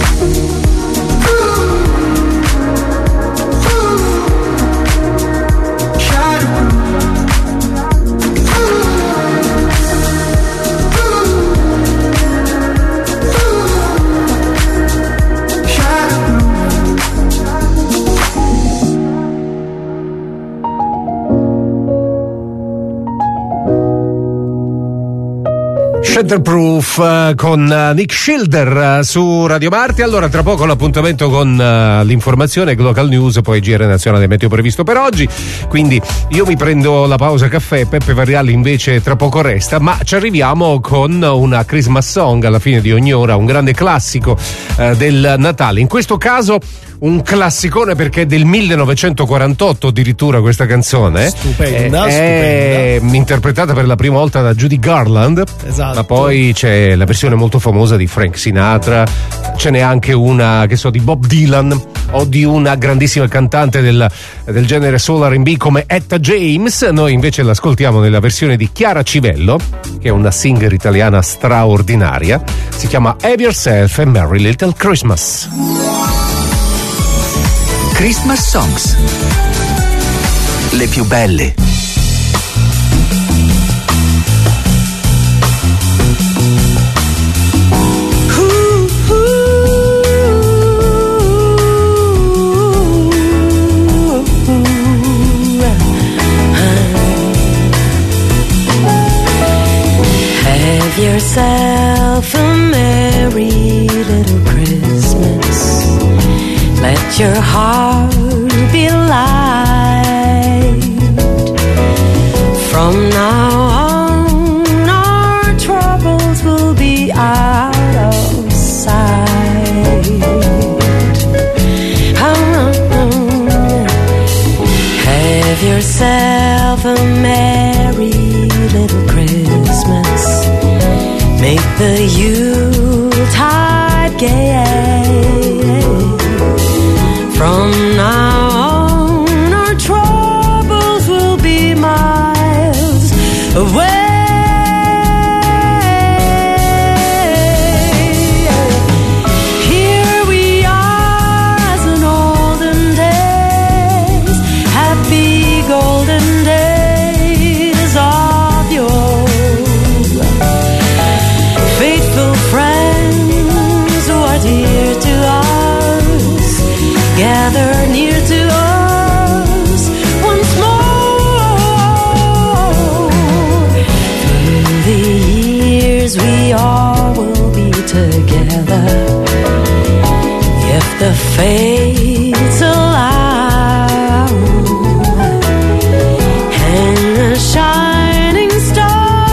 Shatterproof con Nick Schilder su Radio Marte. Allora tra poco l'appuntamento con l'informazione Local News, poi GR nazionale meteo previsto per oggi, quindi io mi prendo la pausa caffè. Peppe Varialli invece tra poco resta, ma ci arriviamo con una Christmas song alla fine di ogni ora, un grande classico del Natale, in questo caso un classicone perché è del 1948 addirittura questa canzone. Stupenda, è interpretata per la prima volta da Judy Garland. Esatto. Ma poi c'è la versione molto famosa di Frank Sinatra, ce n'è anche una, che so, di Bob Dylan o di una grandissima cantante del genere soul R&B come Etta James. Noi invece l'ascoltiamo nella versione di Chiara Civello, che è una singer italiana straordinaria. Si chiama Have Yourself a Merry Little Christmas. Christmas Songs, le più belle. Have yourself a merry little Christmas. Let your heart be light. From now on, our troubles will be out of sight. Have yourself a merry little Christmas. Make the Yuletide gay. From now on, our troubles will be miles away. Here we are as in olden days, happy golden days of yore. Faithful friends who are dear to us, gather near to us once more. Through the years we all will be together, if the fates allow. Hang a shining star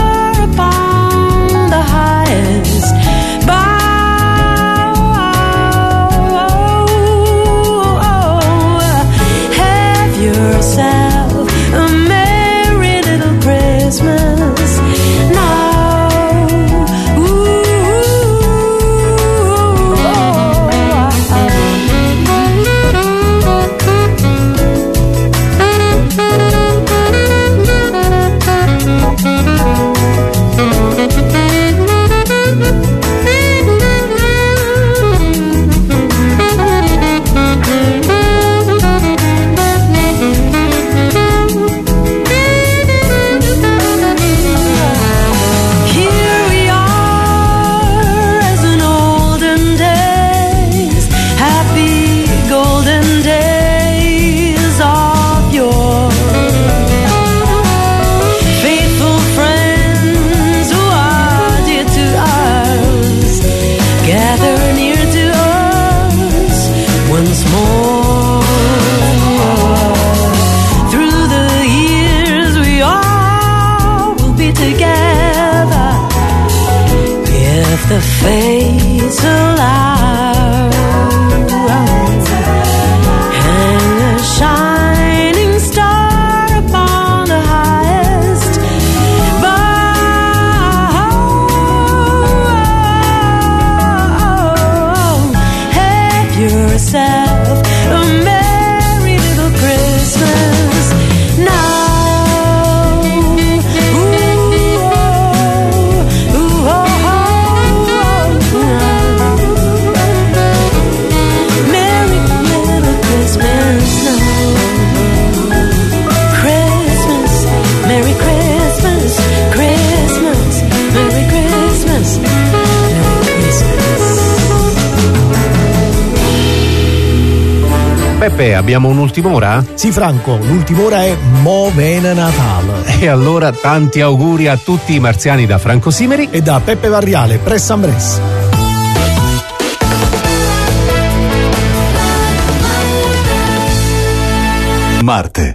once more. Through the years we all will be together if the fates allow. Hang a shining star upon the highest bough. Have yourself a merry little Christmas now. Merry little Christmas now. Christmas, Merry Christmas, Christmas, Merry Christmas, Merry Christmas. Peppe, abbiamo un'ultima ora? Sì, Franco, l'ultima ora è Mo' Bene Natale. E allora tanti auguri a tutti i marziani da Franco Simeri e da Peppe Varriale, Press Ambress. Marte.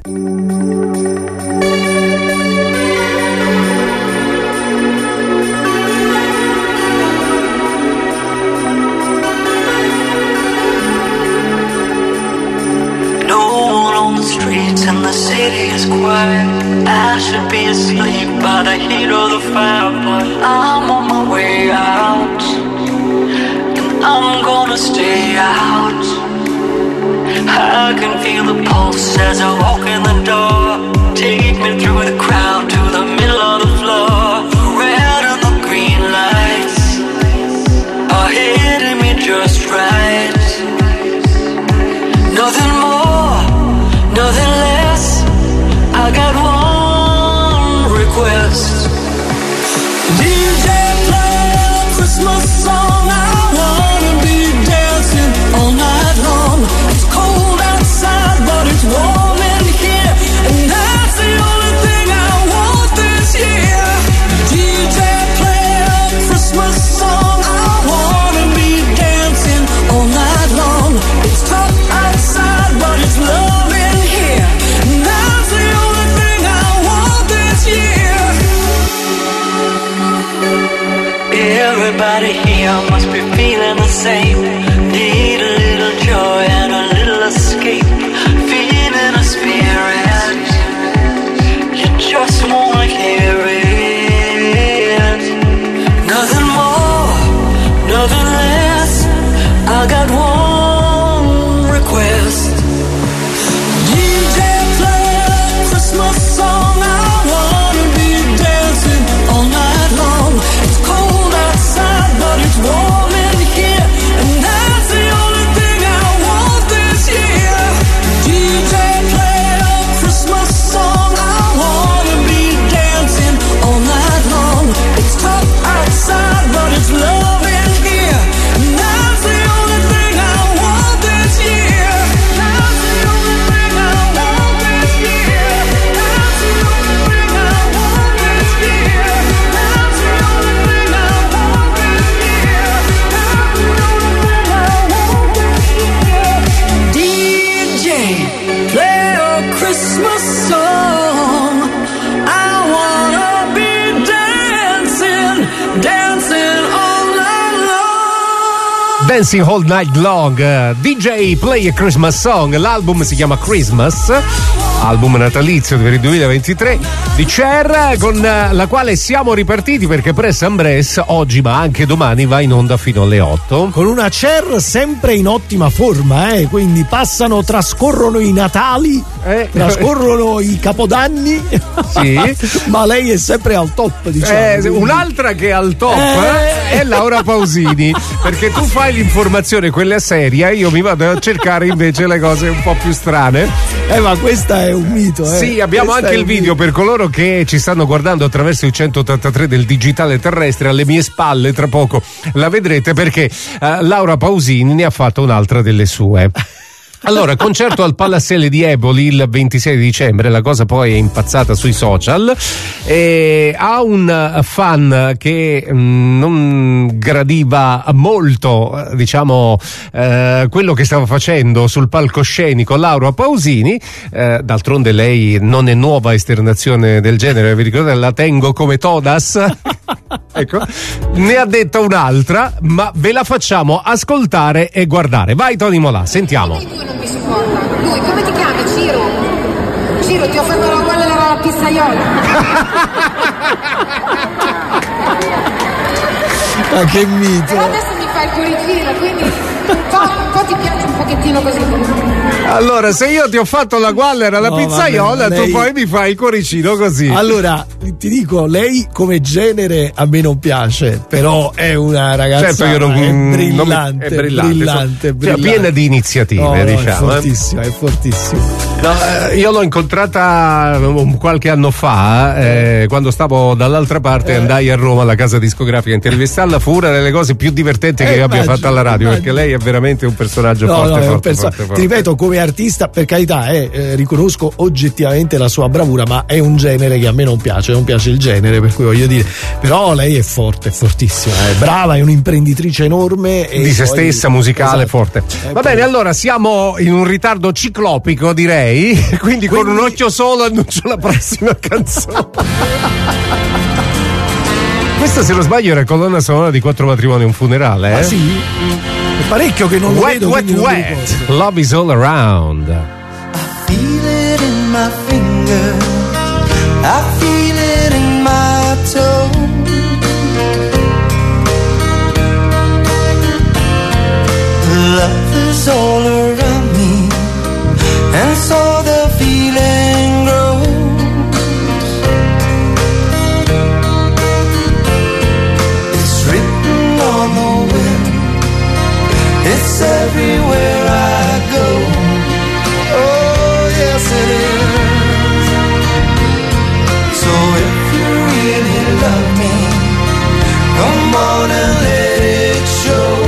No one on the streets and the city is quiet. I should be asleep by the heat of the fire, but I'm on my way out, and I'm gonna stay out. I can feel the pulse as I walk in the door. Take me through the crowd to the middle of the floor. The red and the green lights are hitting me just right. Nothing more, nothing less. I got one request. DJ, play a Christmas song. I wanna be dancing all night long. It's cold outside, but it's warm in here, and that's the only thing I want this year. DJ, play a Christmas song. I wanna be dancing all night long. It's tough outside, but it's love in here, and that's the only thing I want this year. Everybody here must be feeling the same. Need a little joy and a little escape. Feeling a spirit, you just wanna hear it. Nothing more, nothing less. I got one request. DJ, play a Christmas song. I wanna be dancing all night long. It's cold outside, but it's warm in here, and that's the only thing I want this year. DJ, play a Christmas song. I wanna be dancing all night long. It's tough outside, but it's love in here, and that's the only thing I want this year. That's the only thing I want this year. That's the only thing I want this year. That's the only thing I want this year. That's the only thing I want this year. DJ, play a Christmas song. I wanna be dancing, dancing all night long. Dancing All Night Long. DJ, play a Christmas song. L'album si chiama Christmas, album natalizio per il 2023 di Cher, con la quale siamo ripartiti perché Press Ambress oggi ma anche domani va in onda fino alle 8 con una Cher sempre in ottima forma, quindi trascorrono i Natali, trascorrono i Capodanni, sì. ma lei è sempre al top, diciamo. Un'altra che è al top è Laura Pausini, perché tu fai l'informazione quella seria, io mi vado a cercare invece le cose un po' più strane. Ma questa è un mito, Sì, abbiamo anche il video per coloro che ci stanno guardando attraverso il 183 del digitale terrestre. Alle mie spalle tra poco la vedrete, perché Laura Pausini ne ha fatto un'altra delle sue. Allora, concerto al Palazzele di Eboli il 26 dicembre, la cosa poi è impazzata sui social, e ha un fan che non gradiva molto, diciamo, quello che stava facendo sul palcoscenico Laura Pausini. D'altronde lei non è nuova a esternazione del genere, vi ricordate, la tengo come todas? Ecco, ne ha detta un'altra, ma ve la facciamo ascoltare e guardare. Vai Tony Molà, sentiamo. Non mi supporta. Lui, come ti chiami? Ciro? Ciro, ti ho fatto la guardia della pizzaiola. Ma che mito. Però adesso mi fai il cuoricino, quindi un po' ti piace un pochettino così. Allora, se io ti ho fatto la guallera alla pizzaiola, vabbè, tu poi mi fai il cuoricino così. Allora, ti dico, lei come genere a me non piace, però è una ragazza, certo, io non, è brillante, è brillante. Cioè, piena di iniziative, diciamo. È fortissima. No, io l'ho incontrata qualche anno fa, quando stavo dall'altra parte, andai a Roma alla casa discografica, intervistarla, fu una delle cose più divertenti che io abbia fatto alla radio, perché lei è veramente un personaggio forte. Ti ripeto, come artista, per carità, riconosco oggettivamente la sua bravura, ma è un genere che a me non piace il genere, per cui voglio dire, però lei è forte, è fortissima, è brava, è un'imprenditrice enorme di se stessa, musicale, forte. Va bene, allora siamo in un ritardo ciclopico, direi, quindi con un occhio solo annuncio la prossima canzone. Questa, se non sbaglio, era colonna sonora di 4 matrimoni e un funerale, Ah, sì? È parecchio che non lo vedo, wet. Love is all around. Feel it in my finger, I feel it in my toe. Love is all around me, and so the feeling grows. It's written on the wind, it's everywhere I go. Oh, yes it is. So if you really love me, come on and let it show.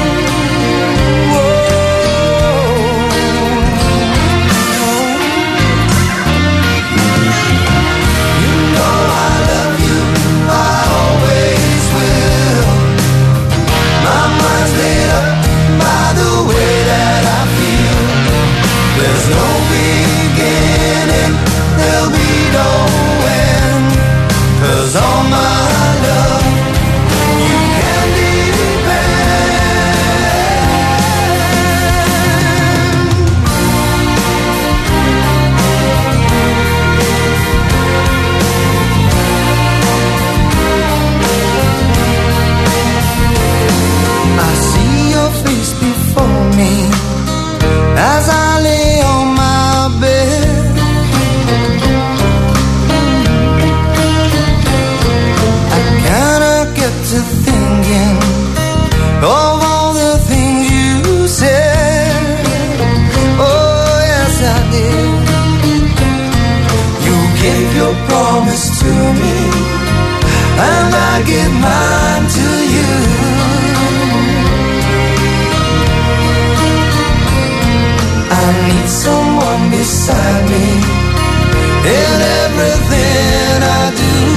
All my love, you can I see your face before me as I lay on my bed. To thinking of all the things you said. Oh, yes, I did. You gave your promise to me, and I give mine to you. I need someone beside me in everything I do.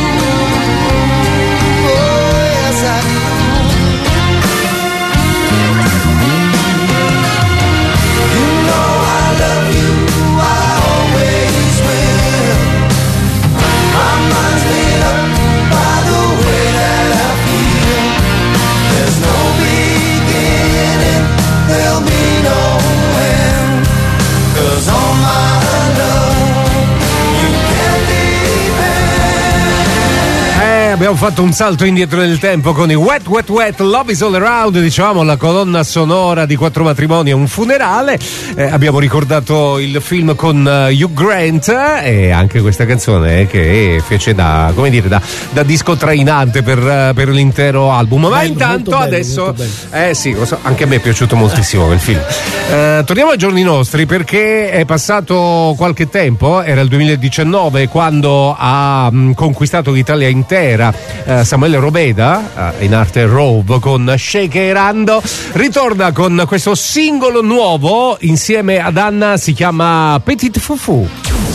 Abbiamo fatto un salto indietro nel tempo con i Wet Wet Wet, Love is all around, diciamo la colonna sonora di 4 matrimoni e un funerale. Abbiamo ricordato il film con Hugh Grant e anche questa canzone che fece da, come dire, da disco trainante per l'intero album. Ma bello, intanto bello, adesso sì, lo so, anche a me è piaciuto moltissimo quel film. Torniamo ai giorni nostri, perché è passato qualche tempo, era il 2019 quando ha conquistato l'Italia intera era Samuele Robeda, in arte Rove, con Shakerando. Ritorna con questo singolo nuovo insieme ad Anna, si chiama Petit Foufou.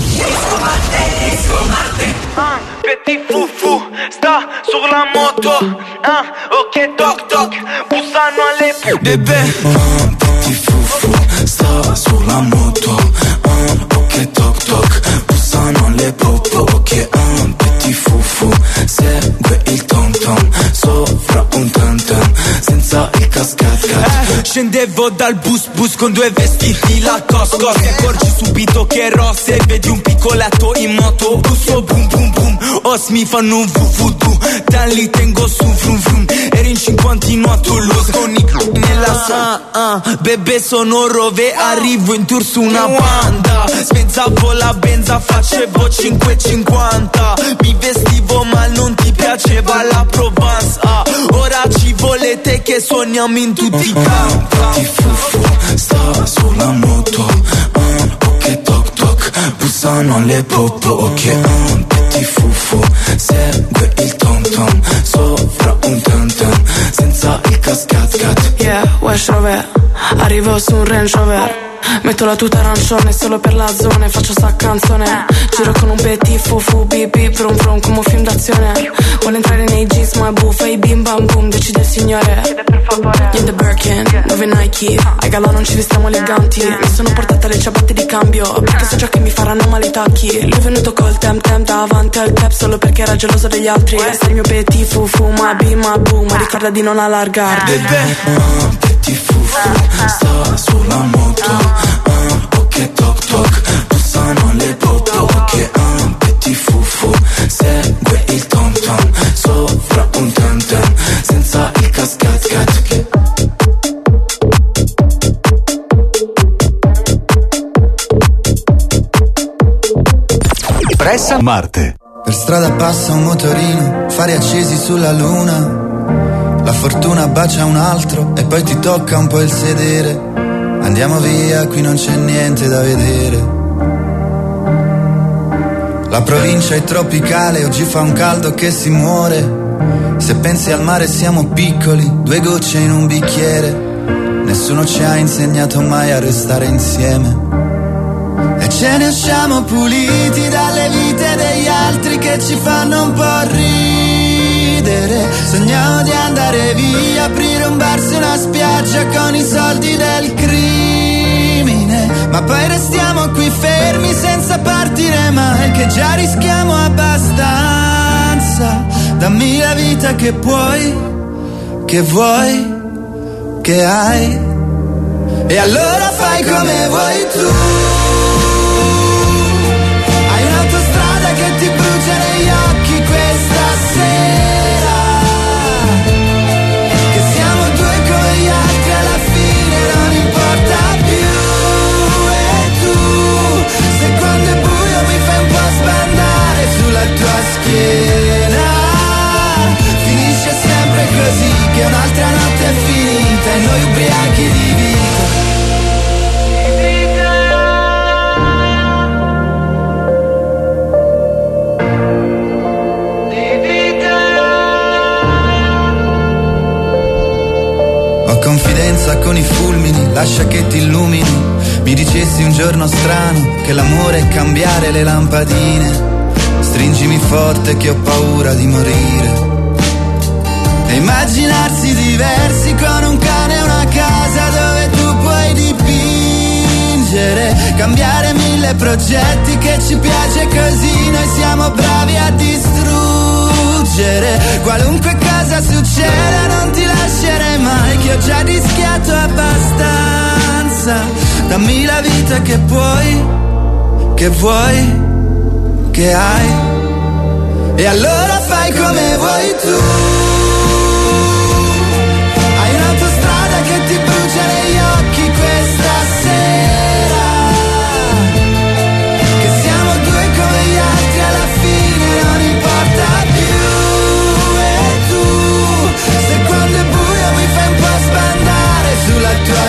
Petit Foufou sta sulla moto, ok toc toc, bussano alle bebè. Petit Foufou sta sulla moto, ok toc toc, bussano alle popo, ok. Petit Foufou segue il tom tom sopra un tam tam senza il cascat. Scendevo dal bus con due vestiti Lacoste, ti accorgi subito che rosse, vedi un piccoletto in moto, busso boom boom boom, os mi fanno un vuvudu, da lì tengo su vrum vrum, ero in cinquantino a Toulouse con i nella bebè sono Rove, arrivo in tour su una banda, spezzavo la benza, facevo 5,50, mi vestivo ma non ti piaceva la Provence, ora ci volete che suoniamo in tutti i campi. Petit Foufou sta sulla moto, ok toc toc, bussano alle popo, ok. Petit Foufou segue il tom tom sopra un tam tam senza il cascat. Yeah, Wesh Rover, arrivo su un Range Rover, metto la tuta arancione solo per la zona e faccio sta canzone. Giro con un Petit Foufou, bip bip vrum vrum come un film d'azione. Vuole entrare nei jeans ma è buffa, i bim bam boom, decide il signore. Chiede per favore. In the Birkin, 9 Nike, ai galà non ci vestiamo eleganti. Mi sono portata le ciabatte di cambio, perché so già che mi faranno male i tacchi. Lui è venuto col tem davanti al tap solo perché era geloso degli altri. Sei il mio Petit Foufou, ma bim ma boom, ma ricorda di non allargarti. Petit Foufou sta sulla moto, ok toc toc, bussano alle popo, ok. Petit Foufou segue il tom tom sopra un tam tam senza il cascat. Pressa Marte. Per strada passa un motorino, fari accesi sulla luna. La fortuna bacia un altro e poi ti tocca un po' il sedere. Andiamo via, qui non c'è niente da vedere. La provincia è tropicale, oggi fa un caldo che si muore. Se pensi al mare siamo piccoli, 2 gocce in un bicchiere. Nessuno ci ha insegnato mai a restare insieme. E ce ne usciamo puliti dalle vite degli altri che ci fanno un po' ridere. Sogniamo di andare via, aprire un bar su una spiaggia con i soldi del crimine. Ma poi restiamo qui fermi senza partire mai, che già rischiamo abbastanza. Dammi la vita che puoi, che vuoi, che hai. E allora fai come vuoi tu. Che ti brucia negli occhi questa sera, che siamo 2 come gli altri, alla fine non importa più. E tu, se quando è buio mi fai un po' sbandare sulla tua schiena, finisce sempre così, che un'altra notte è finita e noi ubriachi di vita. Confidenza con i fulmini, lascia che ti illumini. Mi dicessi un giorno strano che l'amore è cambiare le lampadine. Stringimi forte che ho paura di morire. E immaginarsi diversi con un cane e una casa dove tu puoi dipingere. Cambiare 1000 progetti che ci piace così, noi siamo bravi a distruggere. Qualunque cosa succeda non ti lascerei mai, che ho già rischiato abbastanza. Dammi la vita che puoi, che vuoi, che hai. E allora fai come vuoi tu. Hai un'autostrada che ti brucia negli occhi questa sera, che siamo 2 come gli altri, alla fine non importa più. E tu, se quando è buio mi fai un po' sbandare sulla tua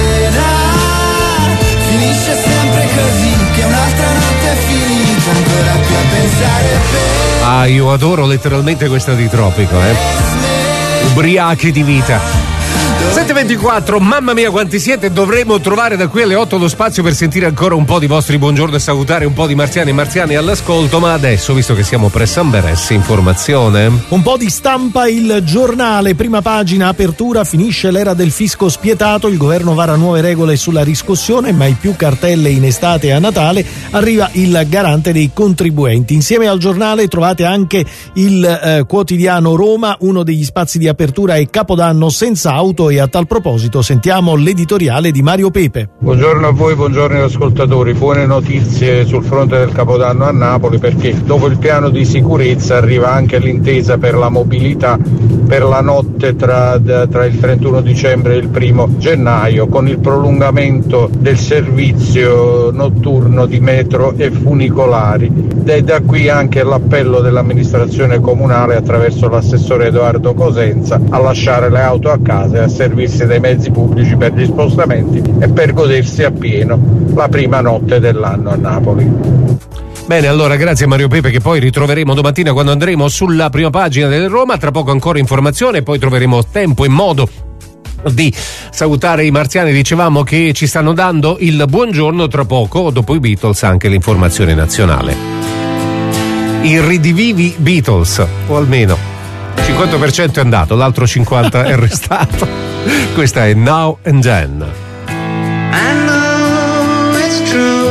schiena, finisce sempre così, che un'altra notte è finita ancora qui a pensare Ah, io adoro letteralmente questa di Tropico, ubriachi di vita. 7:24, mamma mia quanti siete, dovremo trovare da qui alle 8 lo spazio per sentire ancora un po' di vostri buongiorno e salutare un po' di marziani e marziani all'ascolto, ma adesso, visto che siamo presso Amberes, informazione. Un po' di stampa, il giornale, prima pagina, apertura, finisce l'era del fisco spietato, il governo vara nuove regole sulla riscossione, mai più cartelle in estate e a Natale, arriva il garante dei contribuenti. Insieme al giornale trovate anche il quotidiano Roma, uno degli spazi di apertura è Capodanno senza auto e a tal proposito sentiamo l'editoriale di Mario Pepe. Buongiorno a voi, buongiorno agli ascoltatori. Buone notizie sul fronte del Capodanno a Napoli, perché dopo il piano di sicurezza arriva anche l'intesa per la mobilità per la notte tra il 31 dicembre e il 1 gennaio, con il prolungamento del servizio notturno di metro e funicolari. E da qui anche l'appello dell'amministrazione comunale attraverso l'assessore Edoardo Cosenza a lasciare le auto a casa e a servirsi dei mezzi pubblici per gli spostamenti e per godersi appieno la prima notte dell'anno a Napoli. Bene, allora grazie a Mario Pepe, che poi ritroveremo domattina quando andremo sulla prima pagina del Roma. Tra poco ancora informazione, poi troveremo tempo e modo di salutare i marziani. Dicevamo che ci stanno dando il buongiorno, tra poco dopo i Beatles anche l'informazione nazionale. I ridivivi Beatles, o almeno 50% è andato, l'altro 50% è restato. Questa è Now and Then. I know it's true.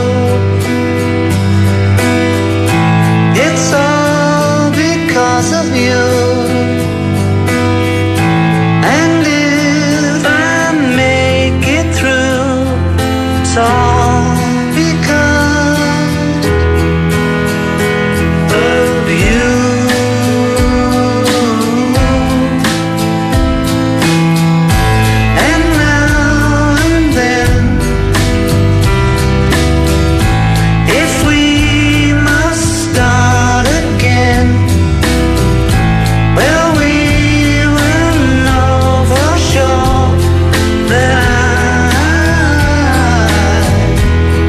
It's all because of you. And if I make it through, it's all because of you. And now and then, if we must start again, well, we will know for sure that I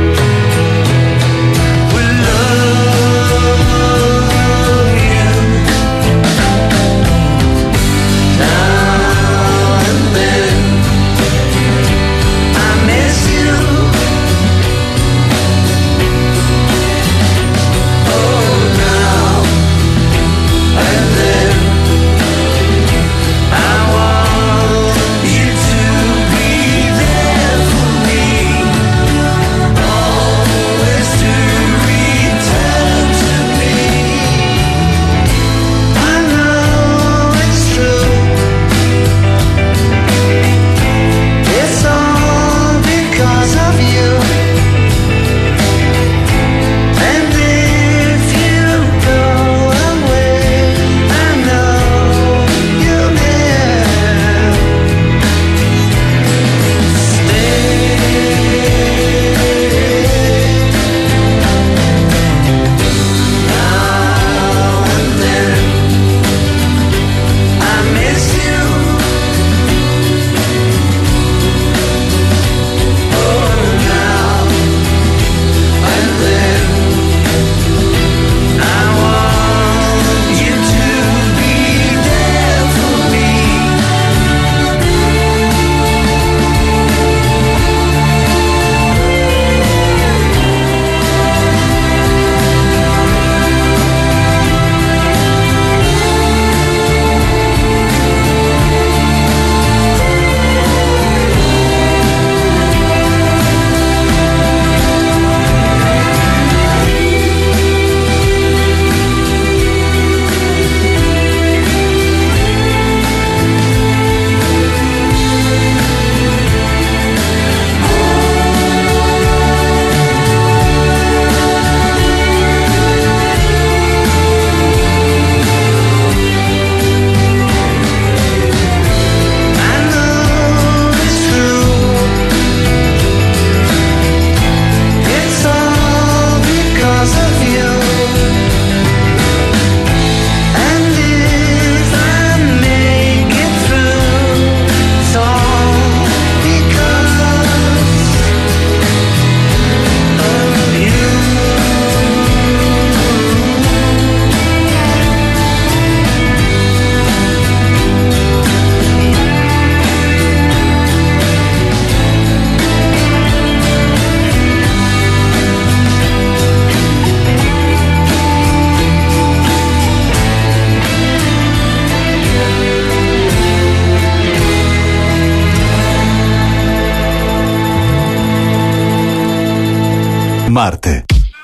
Marte.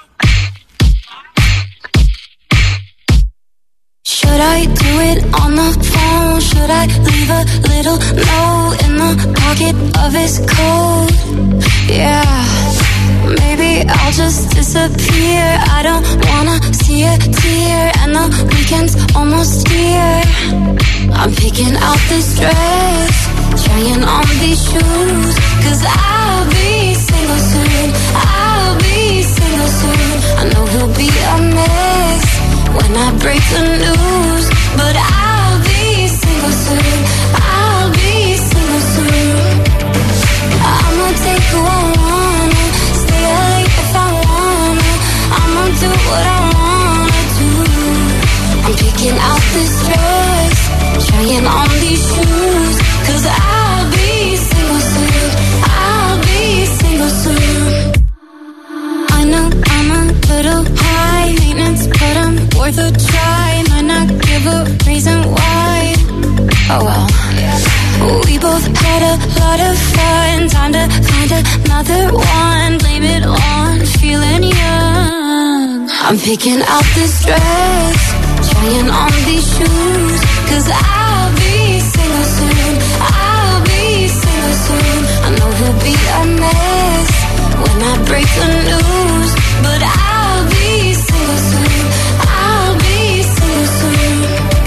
Should I do it on the phone? Should I leave a little note in the pocket of his coat? Yeah, maybe I'll just disappear. I don't wanna see a tear, and the weekend's almost here. I'm picking out this dress, trying on these shoes, 'cause I'll be single soon. I'll be single soon. I know he'll be a mess when I break the news, but I'll be single soon. I'll be single soon. I'ma take who I wanna, stay late if I wanna. I'ma do what I wanna do. I'm picking out this dress, trying on these shoes, 'cause I'll be single soon. I'll be single soon. I know I'm a little high maintenance, but I'm worth a try. Might not give a reason why. Oh well. We both had a lot of fun. Time to find another one. Blame it on feeling young. I'm picking out this dress, trying on these shoes, 'cause I'll be single soon. I'll be single soon. I know he'll be a mess when I break the news, but I'll be single soon. I'll be single soon.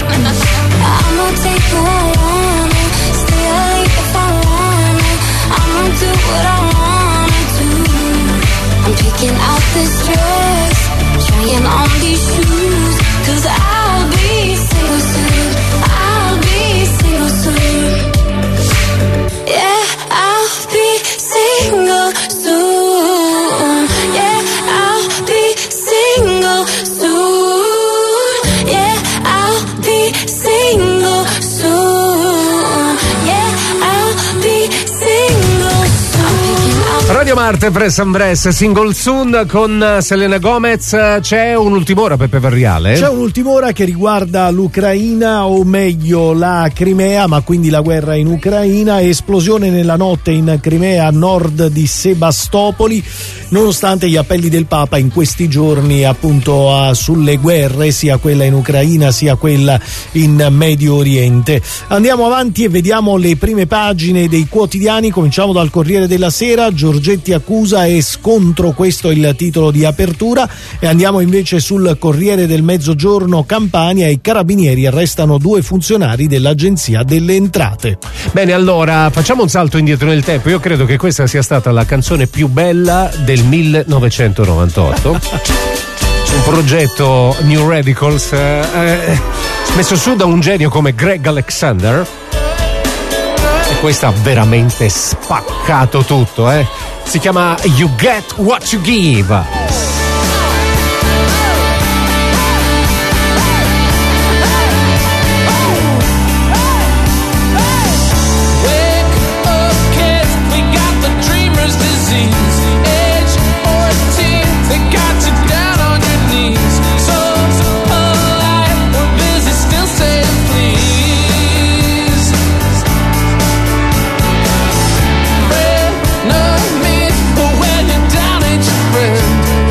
I'ma take who I wanna, stay late if I wanna. I'ma do what I wanna do. I'm picking out this dress, trying on these shoes, 'cause I'll be single soon. I'll be single soon. Yeah, I'll be single soon. Yeah, I'll be single soon. Yeah, I'll be single soon. Yeah, I'll be single soon. Radio Marte, Press and Press, Single Soon con Selena Gomez. C'è un'ultima ora, Peppe Varriale? C'è un'ultima ora che riguarda l'Ucraina, o meglio la Crimea, ma quindi la guerra in Ucraina. Esplosione nella notte in Crimea a nord di Sebastopoli, nonostante gli appelli del Papa in questi giorni appunto sulle guerre, sia quella in Ucraina sia quella in Medio Oriente. Andiamo avanti e vediamo le prime pagine dei quotidiani. Cominciamo dal Corriere della Sera. Giorgetti accusa e scontro, questo è il titolo di apertura, e andiamo invece sul Corriere del Mezzogiorno. Campania, i carabinieri arrestano 2 funzionari dell'Agenzia delle Entrate. Bene, allora facciamo un salto indietro nel tempo. Io credo che questa sia stata la canzone più bella del 1998. Un progetto New Radicals messo su da un genio come Greg Alexander, e questa ha veramente spaccato tutto, Si chiama You Get What You Give. Friend,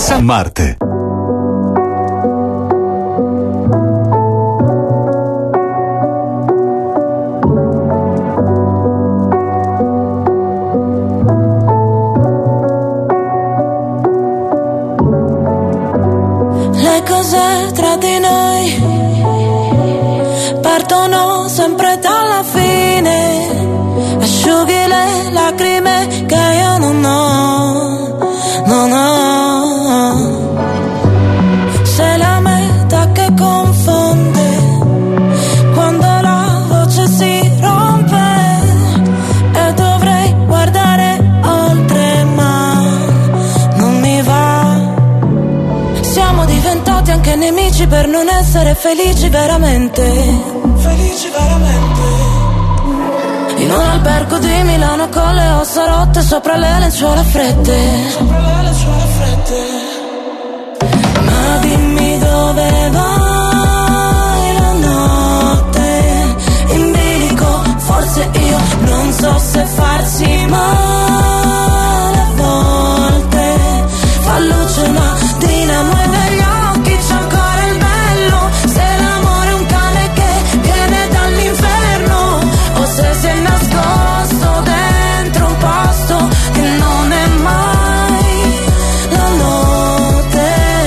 San Marte. Le cose tra di noi partono sempre dalla fine, asciughi le lacrime che io non ho, non ho. Sei la meta che confonde quando la voce si rompe e dovrei guardare oltre ma non mi va. Siamo diventati anche nemici per non essere felici veramente. Felici veramente. In un albergo di Milano con le ossa rotte sopra le lenzuola fredde. Sopra le lenzuola fredde. Ma dimmi dove vai la notte in bilico. Forse io non so se farsi male a volte. Fa luce una dinamo e negli occhi c'è ancora il bello. Se l'amore è un cane che viene dall'inferno o se si è nascosto dentro un posto che non è mai la notte.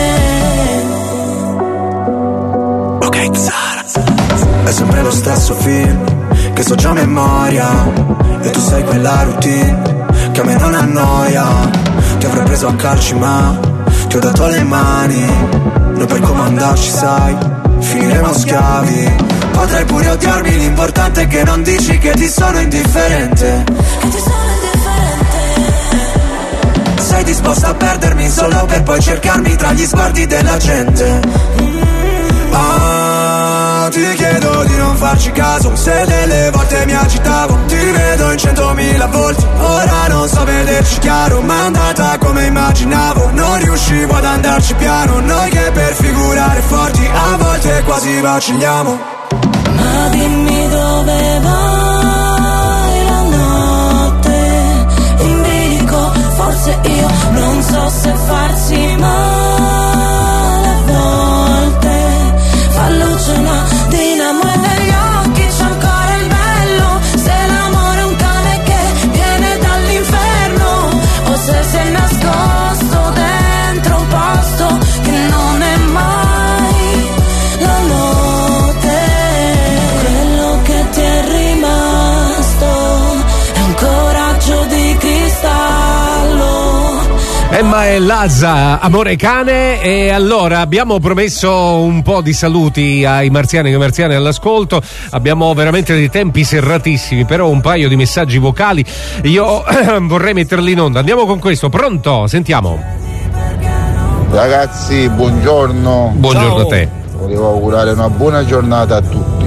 Ok, Zara. È sempre lo stesso film che so già a memoria e tu sai quella routine che a me non annoia. Ti avrei preso a calci ma ti ho dato le mani. Noi per comandarci sai finiremo schiavi. Potrai pure odiarmi, l'importante è che non dici che ti sono indifferente. Che ti sono indifferente. Sei disposta a perdermi solo per poi cercarmi tra gli sguardi della gente. Ti chiedo di non farci caso, se delle volte mi agitavo. Ti vedo in 100.000 volti, ora non so vederci chiaro. Ma è andata come immaginavo, non riuscivo ad andarci piano. Noi che per figurare forti a volte quasi vacilliamo. Ma dimmi dove vai la notte in bilico. Forse io non so se farsi male a volte. Fa luce una dinamo e negli occhi c'è ancora il bello. Se l'amore è un cane che viene dall'inferno o se si è nascosto dentro un posto che non è mai la notte. Quello che ti è rimasto è un coraggio di cristallo. Emma e Lazza, Amore cane. E allora abbiamo promesso un po' di saluti ai marziani e marziane all'ascolto. Abbiamo veramente dei tempi serratissimi, però un paio di messaggi vocali io vorrei metterli in onda. Andiamo con questo, pronto? Sentiamo. Ragazzi, buongiorno. Buongiorno. Ciao. A te. Volevo augurare una buona giornata a tutti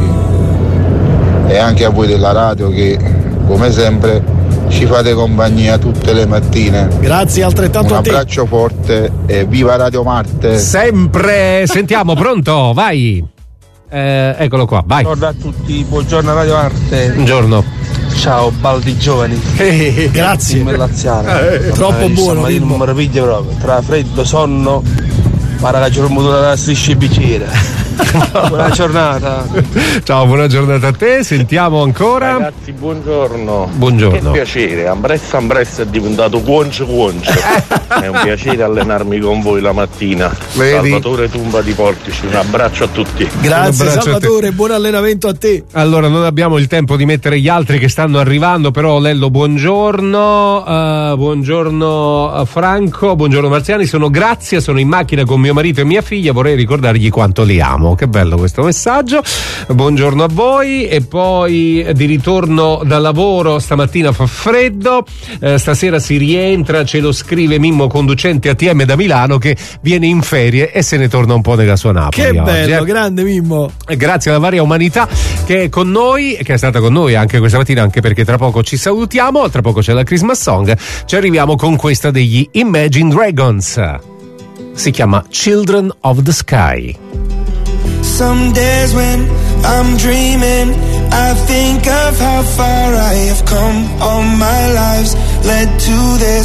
e anche a voi della radio che come sempre ci fate compagnia tutte le mattine. Grazie altrettanto a te. Un abbraccio forte e viva Radio Marte. Sempre. Sentiamo, pronto? Vai. Eccolo qua, vai. Buongiorno a tutti, buongiorno a Radio Marte. Buongiorno. Ciao baldi giovani. Grazie. Laziale. Troppo buono. Ma io non mi rapiglia proprio. Tra freddo, sonno, ma ragazzi ho moduto la striscia bicchiere. Buona giornata. Ciao, buona giornata a te. Sentiamo ancora. Ragazzi, buongiorno. Buongiorno. Che piacere, Ambressa è diventato guoncio. È un piacere allenarmi con voi la mattina. Vedi? Salvatore Tumba di Portici, un abbraccio a tutti. Grazie Salvatore, buon allenamento a te. Allora, non abbiamo il tempo di mettere gli altri che stanno arrivando, però Lello, buongiorno. Buongiorno Franco, buongiorno Marziani. Sono Grazia, sono in macchina con mio marito e mia figlia, vorrei ricordargli quanto li amo. Che bello questo messaggio. Buongiorno a voi. E poi di ritorno dal lavoro, stamattina fa freddo, stasera si rientra, ce lo scrive Mimmo, conducente ATM da Milano, che viene in ferie e se ne torna un po' nella sua Napoli. Che oggi, bello, grande Mimmo. Grazie alla varia umanità che è con noi, che è stata con noi anche questa mattina, anche perché tra poco ci salutiamo, tra poco c'è la Christmas Song. Ci arriviamo con questa degli Imagine Dragons. Si chiama Children of the Sky. Some days when I'm dreaming, I think of how far I have come. All my lives led to this,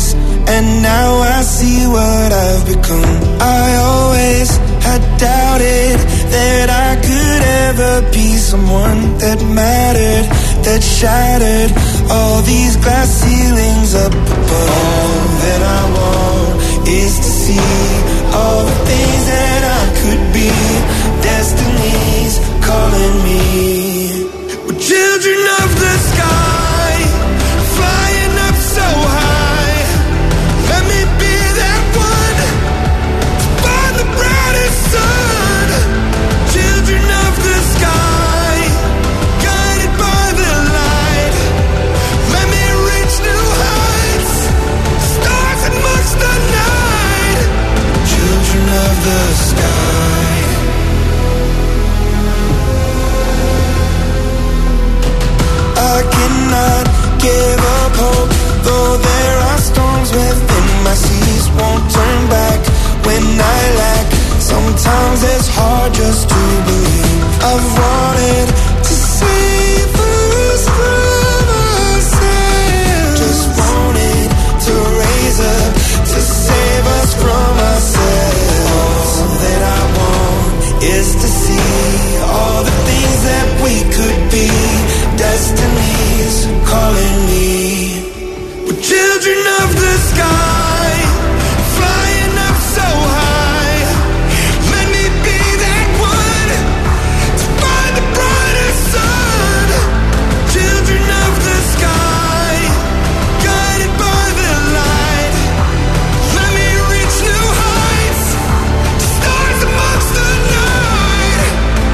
and now I see what I've become. I always had doubted that I could ever be someone that mattered, that shattered all these glass ceilings up above. All that I want is to see all the things that I could be. Destiny's calling me. We're children of the sky, flying up so high. Let me be that one to find the brightest sun. Children of the sky, guided by the light. Let me reach new heights, stars amongst the night. Children of the sky. I cannot give up hope, though there are storms within my seas. Won't turn back when I lack. Sometimes it's hard just to believe. I've wanted to save us from ourselves. Just wanted to raise up, to save us from ourselves. All that I want is to see all the things that we could be. Destiny's calling me. We're children of the sky, flying up so high. Let me be that one to find the brightest sun. Children of the sky, guided by the light. Let me reach new heights, stars amongst the night.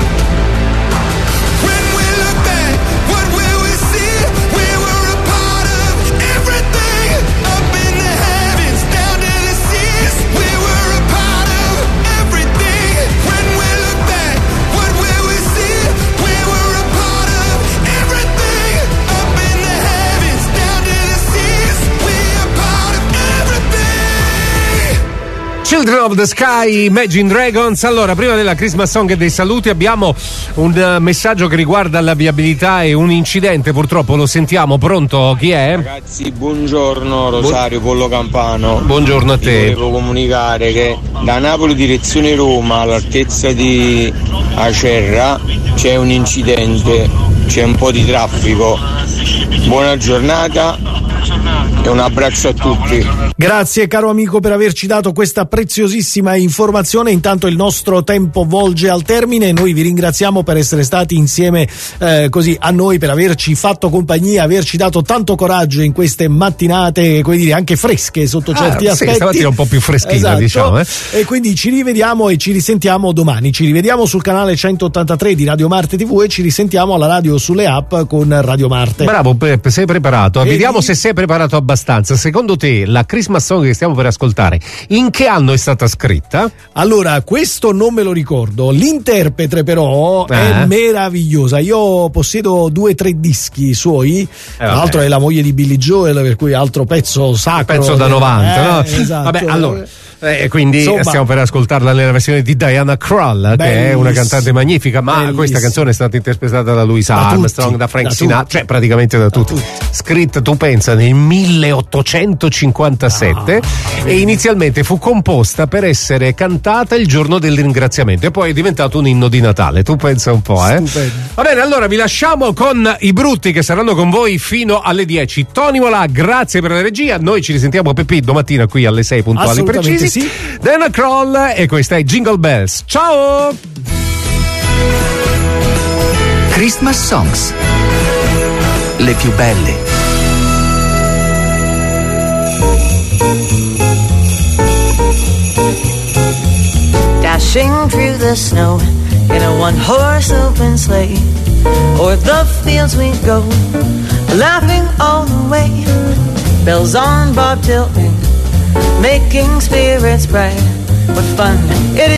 When we look back, what will we see? We were a part of everything, up in the heavens, down to the seas. We were a part of everything. When we look back, what will we see? We were a part of everything, up in the heavens, down to the seas. We are part of everything. Children of the Sky, Imagine Dragons. Allora, prima della Christmas Song e dei saluti abbiamo un messaggio che riguarda la viabilità e un incidente, purtroppo lo sentiamo. Pronto? Chi è? Ragazzi, buongiorno, Rosario Pollo Campano. Buongiorno a te. Volevo comunicare che da Napoli direzione Roma all'altezza di Acerra c'è un incidente, c'è un po' di traffico. Buona giornata e un abbraccio a tutti. Grazie caro amico per averci dato questa preziosissima informazione. Intanto il nostro tempo volge al termine, noi vi ringraziamo per essere stati insieme così a noi, per averci fatto compagnia, averci dato tanto coraggio in queste mattinate, come dire, anche fresche sotto certi aspetti. Sì, stamattina un po' più freschina, esatto. Diciamo. E quindi ci rivediamo e ci risentiamo domani. Ci rivediamo sul canale 183 di Radio Marte TV e ci risentiamo alla radio sulle app con Radio Marte. Bravo Peppe, sei preparato. Vediamo se sei preparato abbastanza. Secondo te la Christmas Song che stiamo per ascoltare in che anno è stata scritta? Allora, questo non me lo ricordo. L'interprete però è meravigliosa. Io possiedo 2 o 3 dischi suoi. Tra l'altro è la moglie di Billy Joel, per cui altro pezzo sacro. Pezzo da 90, no? Esatto. Vabbè, allora quindi insomma, stiamo per ascoltarla nella versione di Diana Krall, che è una cantante magnifica, ma questa canzone è stata interpretata da Louis Armstrong, da Frank Sinatra, cioè praticamente da tutti. Scritta, tu pensa, nel 1857 e inizialmente fu composta per essere cantata il giorno del ringraziamento e poi è diventato un inno di Natale. Tu pensa un po', Va bene, allora vi lasciamo con i brutti che saranno con voi fino alle 10. Tony Molà, grazie per la regia. Noi ci risentiamo Peppi domattina qui alle 6 puntuali precisi. Sì. Diana Krall e questa è Jingle Bells. Ciao! Christmas Songs, le più belle. Dashing through the snow in a one-horse open sleigh, o'er the fields we go, laughing all the way. Bells on bobtail ring, making spirits bright. What fun it is